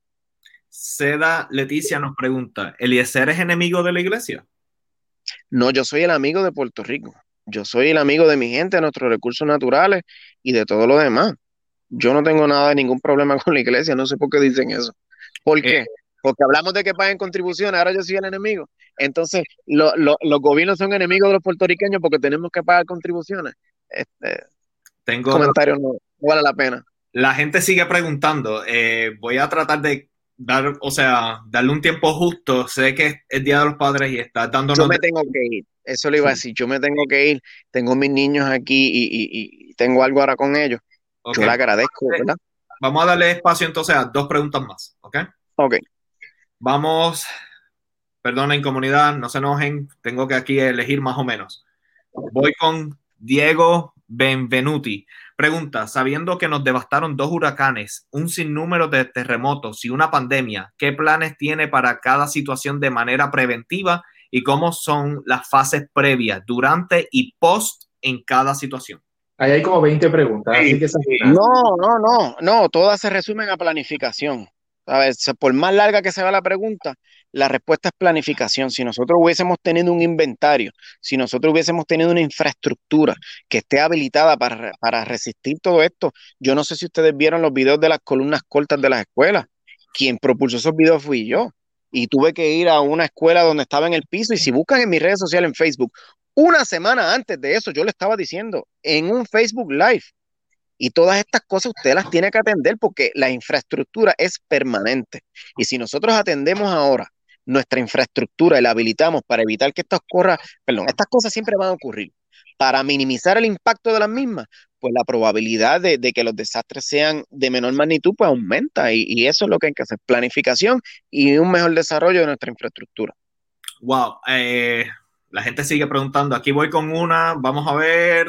Seda Leticia nos pregunta, ¿Eliezer es enemigo de la iglesia? No, yo soy el amigo de Puerto Rico. Yo soy el amigo de mi gente, de nuestros recursos naturales y de todo lo demás. Yo no tengo nada, ningún problema con la iglesia. No sé por qué dicen eso. ¿Por qué? Porque hablamos de que paguen contribuciones. Ahora yo soy el enemigo. Entonces, lo, lo, los gobiernos son enemigos de los puertorriqueños porque tenemos que pagar contribuciones. Este tengo comentario no, no vale la pena. La gente sigue preguntando. Eh, voy a tratar de dar, o sea, darle un tiempo justo. Sé que es Día de los Padres y está dándonos... Yo me tengo que ir, eso le iba a decir, yo me tengo que ir, tengo mis niños aquí y, y, y tengo algo ahora con ellos. Okay. Yo le agradezco, ¿verdad? Vamos a darle espacio entonces a dos preguntas más, ¿ok? Ok. Vamos, perdonen comunidad, no se enojen, tengo que aquí elegir más o menos. Voy con Diego Benvenuti. Pregunta, sabiendo que nos devastaron dos huracanes, un sinnúmero de terremotos y una pandemia, ¿qué planes tiene para cada situación de manera preventiva y cómo son las fases previas, durante y post en cada situación? Ahí hay como veinte preguntas. Sí, así que sí. No, no, no, no, todas se resumen a planificación. A ver, por más larga que sea la pregunta, la respuesta es planificación. Si nosotros hubiésemos tenido un inventario, si nosotros hubiésemos tenido una infraestructura que esté habilitada para, para resistir todo esto, yo no sé si ustedes vieron los videos de las columnas cortas de las escuelas. Quien propulsó esos videos fui yo. Y tuve que ir a una escuela donde estaba en el piso. Y si buscan en mis redes sociales en Facebook, una semana antes de eso, yo le estaba diciendo en un Facebook Live. Y todas estas cosas usted las tiene que atender porque la infraestructura es permanente. Y si nosotros atendemos ahora nuestra infraestructura y la habilitamos para evitar que esto ocurra, perdón, estas cosas siempre van a ocurrir, para minimizar el impacto de las mismas, pues la probabilidad de, de que los desastres sean de menor magnitud pues aumenta y, y eso es lo que hay que hacer, planificación y un mejor desarrollo de nuestra infraestructura. Wow, eh, la gente sigue preguntando, aquí voy con una, vamos a ver,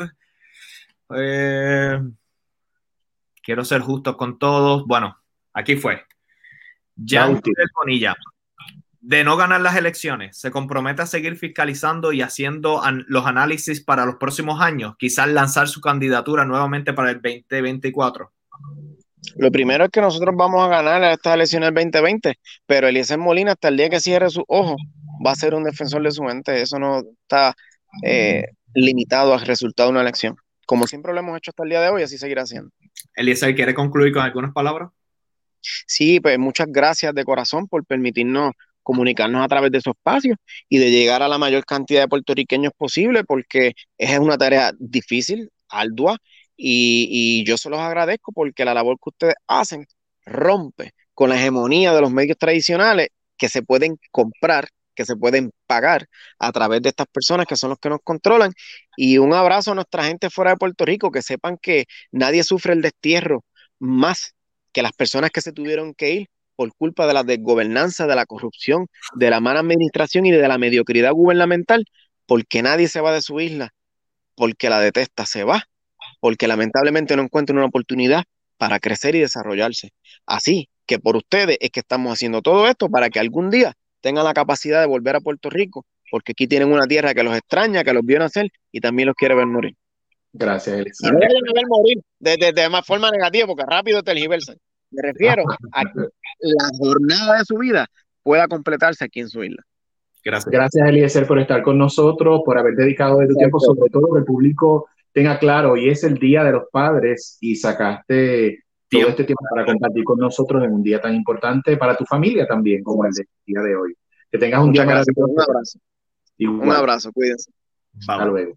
eh, quiero ser justo con todos, bueno, aquí fue, Jan Bonilla. De no ganar las elecciones, se compromete a seguir fiscalizando y haciendo an- los análisis para los próximos años, quizás lanzar su candidatura nuevamente para el veinte veinticuatro. Lo primero es que nosotros vamos a ganar estas elecciones del veinte veinte, pero Eliezer Molina hasta el día que cierre sus ojos va a ser un defensor de su ente, eso no está eh, limitado al resultado de una elección. Como siempre lo hemos hecho hasta el día de hoy, así seguirá siendo. Eliezer, ¿quiere concluir con algunas palabras? Sí, pues muchas gracias de corazón por permitirnos comunicarnos a través de su espacio y de llegar a la mayor cantidad de puertorriqueños posible, porque es una tarea difícil, ardua, y, y yo se los agradezco porque la labor que ustedes hacen rompe con la hegemonía de los medios tradicionales que se pueden comprar, que se pueden pagar a través de estas personas que son los que nos controlan. Y un abrazo a nuestra gente fuera de Puerto Rico, que sepan que nadie sufre el destierro más que las personas que se tuvieron que ir por culpa de la desgobernanza, de la corrupción, de la mala administración y de la mediocridad gubernamental, porque nadie se va de su isla, porque la detesta, se va, porque lamentablemente no encuentra una oportunidad para crecer y desarrollarse. Así que por ustedes es que estamos haciendo todo esto para que algún día tengan la capacidad de volver a Puerto Rico, porque aquí tienen una tierra que los extraña, que los vio nacer y también los quiere ver morir. Gracias, Eliezer. Y no vayan a ver morir de, de, de más forma negativa, porque rápido tergiversan. Me refiero a que la jornada de su vida pueda completarse aquí en su isla. Gracias. Gracias, Eliezer, por estar con nosotros, por haber dedicado de tu tiempo, sobre todo que el público tenga claro, hoy es el Día de los Padres y sacaste todo este tiempo para compartir con nosotros en un día tan importante para tu familia también, como el día de hoy. Que tengas un Muchas día gracias. maravilloso. Un abrazo. Igual. Un abrazo, cuídense. Hasta luego.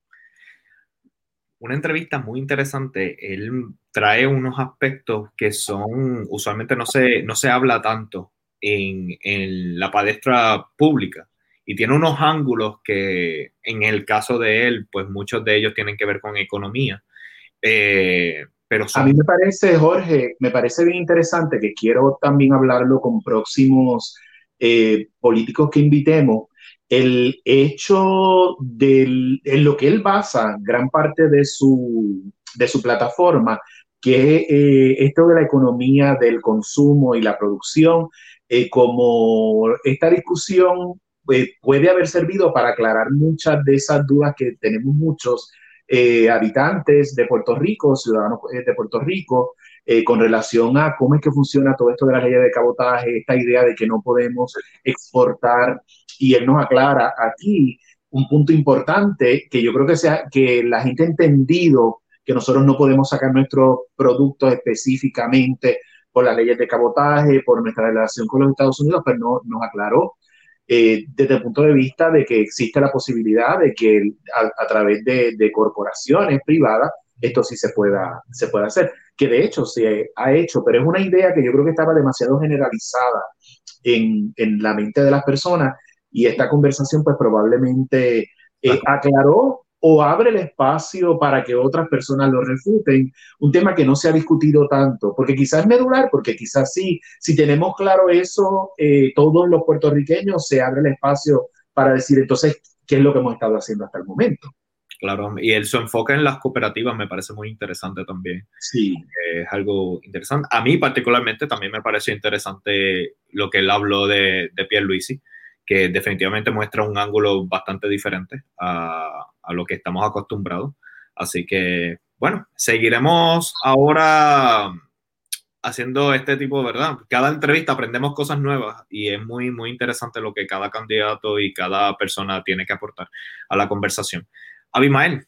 Una entrevista muy interesante. Él trae unos aspectos que son, usualmente no se, no se habla tanto en, en la palestra pública, y tiene unos ángulos que en el caso de él, pues muchos de ellos tienen que ver con economía. Eh, pero son... A mí me parece, Jorge, me parece bien interesante, que quiero también hablarlo con próximos eh, políticos que invitemos, el hecho de lo que él basa gran parte de su, de su plataforma, que es eh, esto de la economía del consumo y la producción, eh, como esta discusión eh, puede haber servido para aclarar muchas de esas dudas que tenemos muchos eh, habitantes de Puerto Rico, ciudadanos de Puerto Rico, eh, con relación a cómo es que funciona todo esto de la ley de cabotaje, esta idea de que no podemos exportar. Y él nos aclara aquí un punto importante que yo creo que, sea, que la gente ha entendido que nosotros no podemos sacar nuestros productos específicamente por las leyes de cabotaje, por nuestra relación con los Estados Unidos, pero no, nos aclaró eh, desde el punto de vista de que existe la posibilidad de que a, a través de, de corporaciones privadas esto sí se pueda, se pueda hacer, que de hecho se ha hecho, pero es una idea que yo creo que estaba demasiado generalizada en, en la mente de las personas. Y esta conversación pues probablemente eh, aclaró o abre el espacio para que otras personas lo refuten, un tema que no se ha discutido tanto, porque quizás es medular, porque quizás sí, si tenemos claro eso, eh, todos los puertorriqueños, se abre el espacio para decir entonces qué es lo que hemos estado haciendo hasta el momento. Claro, y el, su enfoque en las cooperativas me parece muy interesante también. Sí. Eh, es algo interesante. A mí particularmente también me pareció interesante lo que él habló de, de Pierluisi, que definitivamente muestra un ángulo bastante diferente a, a lo que estamos acostumbrados. Así que, bueno, seguiremos ahora haciendo este tipo, ¿verdad? Cada entrevista aprendemos cosas nuevas y es muy, muy interesante lo que cada candidato y cada persona tiene que aportar a la conversación. Abimael,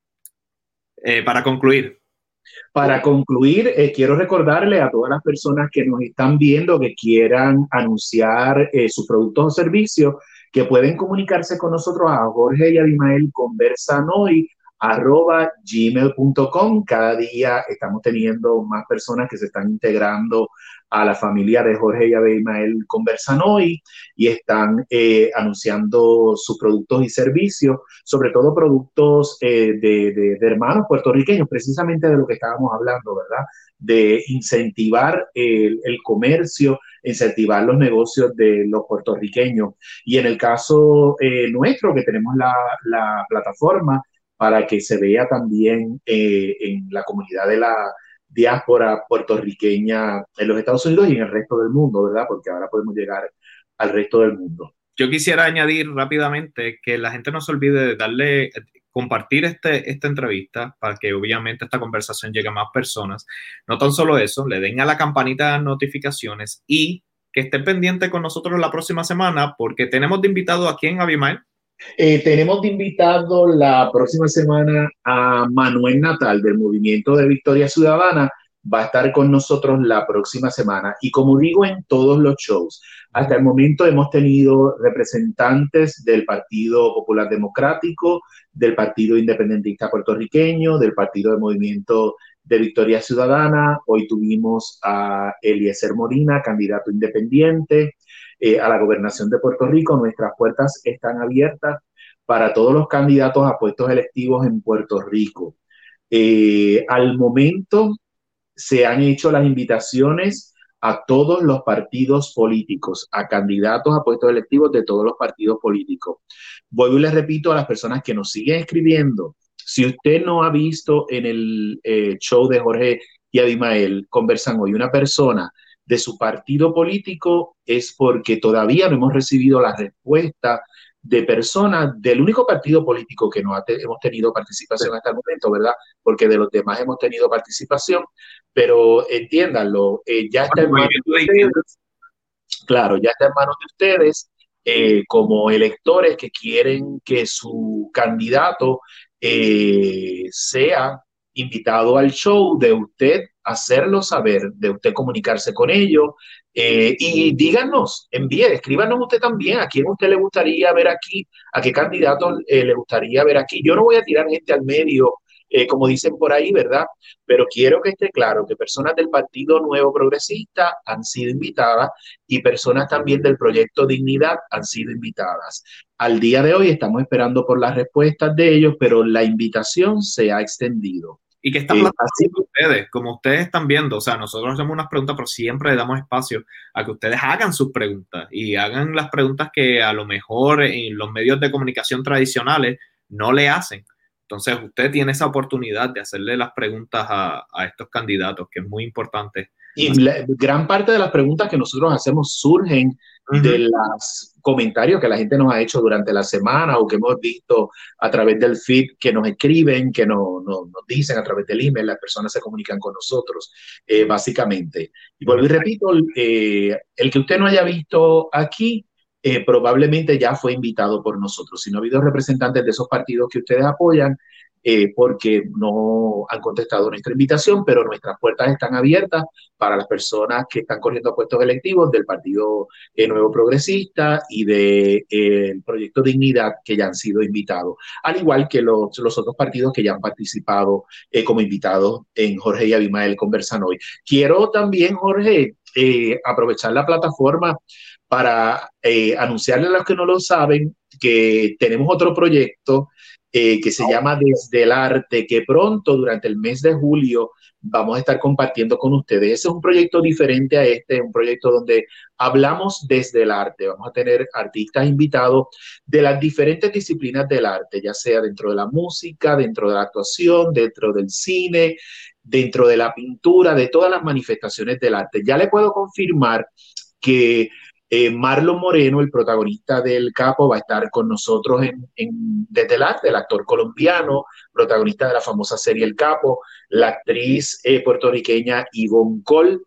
eh, para concluir. Para concluir, eh, quiero recordarle a todas las personas que nos están viendo que quieran anunciar eh, sus productos o servicios, que pueden comunicarse con nosotros a Jorge y Abimael Conversan Hoy arroba gmail punto com. Cada día estamos teniendo más personas que se están integrando a la familia de Jorge y Abimael conversan hoy y están eh, anunciando sus productos y servicios, sobre todo productos eh, de, de, de hermanos puertorriqueños, precisamente de lo que estábamos hablando, ¿verdad? De incentivar el, el comercio, incentivar los negocios de los puertorriqueños. Y en el caso eh, nuestro, que tenemos la, la plataforma para que se vea también eh, en la comunidad de la diáspora puertorriqueña en los Estados Unidos y en el resto del mundo, ¿verdad? Porque ahora podemos llegar al resto del mundo. Yo quisiera añadir rápidamente que la gente no se olvide de darle, compartir este, esta entrevista para que obviamente esta conversación llegue a más personas. No tan solo eso, le den a la campanita de notificaciones y que estén pendientes con nosotros la próxima semana porque tenemos de invitado a quién, Abimael. Eh, tenemos de invitado la próxima semana a Manuel Natal del Movimiento de Victoria Ciudadana. Va a estar con nosotros la próxima semana. Y como digo en todos los shows, hasta el momento hemos tenido representantes del Partido Popular Democrático, del Partido Independentista Puertorriqueño, del Partido de Movimiento de Victoria Ciudadana. Hoy tuvimos a Eliezer Molina, candidato independiente, eh, a la gobernación de Puerto Rico. Nuestras puertas están abiertas para todos los candidatos a puestos electivos en Puerto Rico. Eh, al momento se han hecho las invitaciones a todos los partidos políticos, a candidatos a puestos electivos de todos los partidos políticos. Vuelvo y les repito a las personas que nos siguen escribiendo, si usted no ha visto en el eh, show de Jorge y Abimael Conversan Hoy una persona de su partido político, es porque todavía no hemos recibido la respuesta de personas del único partido político que no ha te hemos tenido participación hasta el momento, ¿verdad? Porque de los demás hemos tenido participación, pero entiéndanlo, eh, ya está en manos de ustedes, claro, ya está en manos de ustedes eh, como electores que quieren que su candidato eh, sea invitado al show, de usted hacerlo saber, de usted comunicarse con ellos. Eh, y díganos, envíe, escríbanos usted también a quién usted le gustaría ver aquí, a qué candidato eh, le gustaría ver aquí. Yo no voy a tirar gente al medio, eh, como dicen por ahí, ¿verdad? Pero quiero que esté claro que personas del Partido Nuevo Progresista han sido invitadas y personas también del Proyecto Dignidad han sido invitadas. Al día de hoy estamos esperando por las respuestas de ellos, pero la invitación se ha extendido. Y que esta Eh, plataforma así- de ustedes, como ustedes están viendo, o sea, nosotros hacemos unas preguntas, pero siempre le damos espacio a que ustedes hagan sus preguntas y hagan las preguntas que a lo mejor en los medios de comunicación tradicionales no le hacen. Entonces, usted tiene esa oportunidad de hacerle las preguntas a, a estos candidatos, que es muy importante. Y la, gran parte de las preguntas que nosotros hacemos surgen Uh-huh. de los comentarios que la gente nos ha hecho durante la semana o que hemos visto a través del feed, que nos escriben, que no, no, nos dicen a través del email, las personas se comunican con nosotros, eh, básicamente. Y vuelvo y repito, eh, el que usted no haya visto aquí, eh, probablemente ya fue invitado por nosotros. Si no ha habido representantes de esos partidos que ustedes apoyan, Eh, porque no han contestado nuestra invitación, pero nuestras puertas están abiertas para las personas que están corriendo a puestos electivos del Partido eh, Nuevo Progresista y del de, eh, Proyecto Dignidad, que ya han sido invitados, al igual que los, los otros partidos que ya han participado eh, como invitados en Jorge y Abimael Conversan Hoy. Quiero también, Jorge, eh, aprovechar la plataforma para eh, anunciarle a los que no lo saben que tenemos otro proyecto Eh, que se llama Desde el Arte, que pronto, durante el mes de julio, vamos a estar compartiendo con ustedes. Ese es un proyecto diferente a este, es un proyecto donde hablamos desde el arte. Vamos a tener artistas invitados de las diferentes disciplinas del arte, ya sea dentro de la música, dentro de la actuación, dentro del cine, dentro de la pintura, de todas las manifestaciones del arte. Ya le puedo confirmar que Eh, Marlon Moreno, el protagonista del Capo, va a estar con nosotros en, en, desde el arte, el actor colombiano, protagonista de la famosa serie El Capo, la actriz eh, puertorriqueña Yvonne Coll,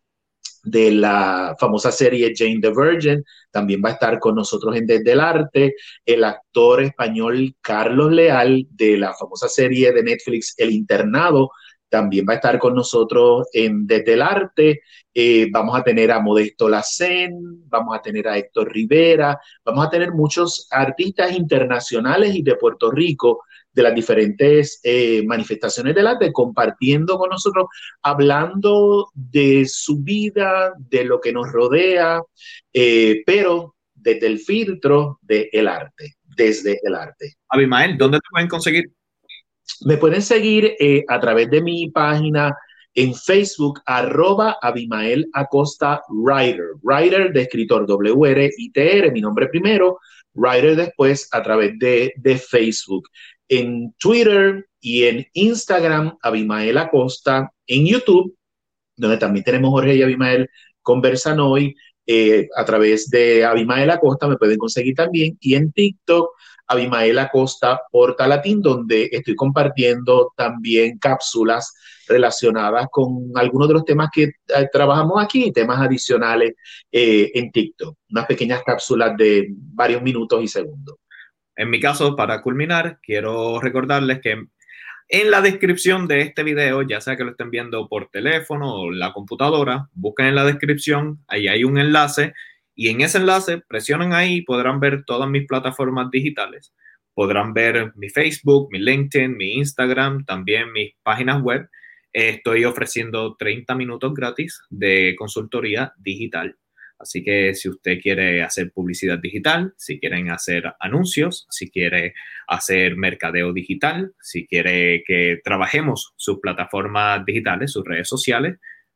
de la famosa serie Jane the Virgin, también va a estar con nosotros en Desde el Arte, el actor español Carlos Leal, de la famosa serie de Netflix El Internado, también va a estar con nosotros en Desde el Arte. Eh, vamos a tener a Modesto Lacén, vamos a tener a Héctor Rivera, vamos a tener muchos artistas internacionales y de Puerto Rico de las diferentes eh, manifestaciones del arte, compartiendo con nosotros, hablando de su vida, de lo que nos rodea, eh, pero desde el filtro del arte, desde el arte. Abimael, ¿dónde te pueden conseguir? Me pueden seguir eh, a través de mi página en Facebook, arroba Abimael Acosta Writer, Writer de escritor, W R I T R, mi nombre primero, Writer después a través de, de Facebook. En Twitter y en Instagram, Abimael Acosta, en YouTube, donde también tenemos Jorge y Abimael Conversan Hoy, eh, a través de Abimael Acosta me pueden conseguir también, y en TikTok, Abimael Acosta Portalatín, donde estoy compartiendo también cápsulas relacionadas con algunos de los temas que eh, trabajamos aquí, temas adicionales eh, en TikTok, unas pequeñas cápsulas de varios minutos y segundos. En mi caso, para culminar, quiero recordarles que en la descripción de este video, ya sea que lo estén viendo por teléfono o la computadora, busquen en la descripción, ahí hay un enlace, y en ese enlace presionen ahí y podrán ver todas mis plataformas digitales. Podrán ver mi Facebook, mi LinkedIn, mi Instagram, también mis páginas web. Estoy ofreciendo treinta minutos gratis de consultoría digital. Así que si usted quiere hacer publicidad digital, si quieren hacer anuncios, si quiere hacer mercadeo digital, si quiere que trabajemos sus plataformas digitales, sus redes sociales,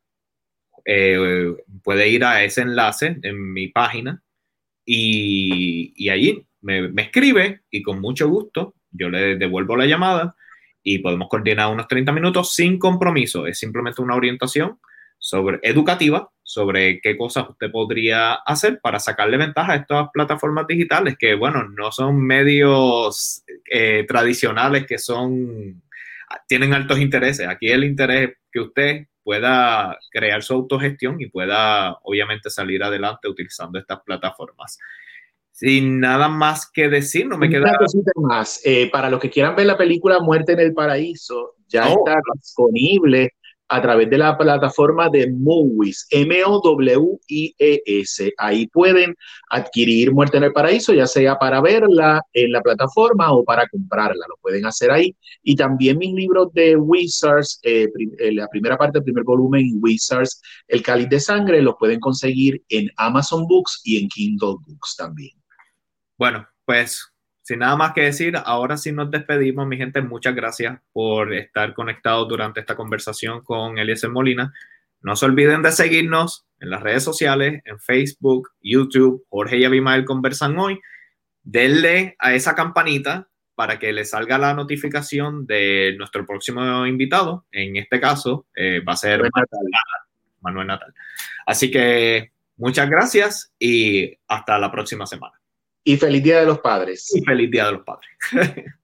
eh, puede ir a ese enlace en mi página y, y allí me, me escribe y con mucho gusto yo le devuelvo la llamada y podemos coordinar unos treinta minutos sin compromiso. Es simplemente una orientación sobre, educativa sobre qué cosas usted podría hacer para sacarle ventaja a estas plataformas digitales que, bueno, no son medios eh, tradicionales que son, tienen altos intereses. Aquí el interés es que usted pueda crear su autogestión y pueda, obviamente, salir adelante utilizando estas plataformas. Sin nada más que decir, no me queda... Una cosita más. Eh, para los que quieran ver la película Muerte en el Paraíso, ya oh. está disponible a través de la plataforma de Movies, M O W I E S. Ahí pueden adquirir Muerte en el Paraíso, ya sea para verla en la plataforma o para comprarla. Lo pueden hacer ahí. Y también mis libros de Wizards, eh, prim la primera parte del primer volumen, Wizards, El Cáliz de Sangre, los pueden conseguir en Amazon Books y en Kindle Books también. Bueno, pues sin nada más que decir, ahora sí nos despedimos, mi gente. Muchas gracias por estar conectados durante esta conversación con Eliezer Molina. No se olviden de seguirnos en las redes sociales, en Facebook, YouTube, Jorge y Abimael Conversan Hoy. Denle a esa campanita para que les salga la notificación de nuestro próximo invitado. En este caso, eh, va a ser Manuel Natal. Manuel Natal. Así que muchas gracias y hasta la próxima semana. Y feliz Día de los Padres. Y feliz Día de los Padres.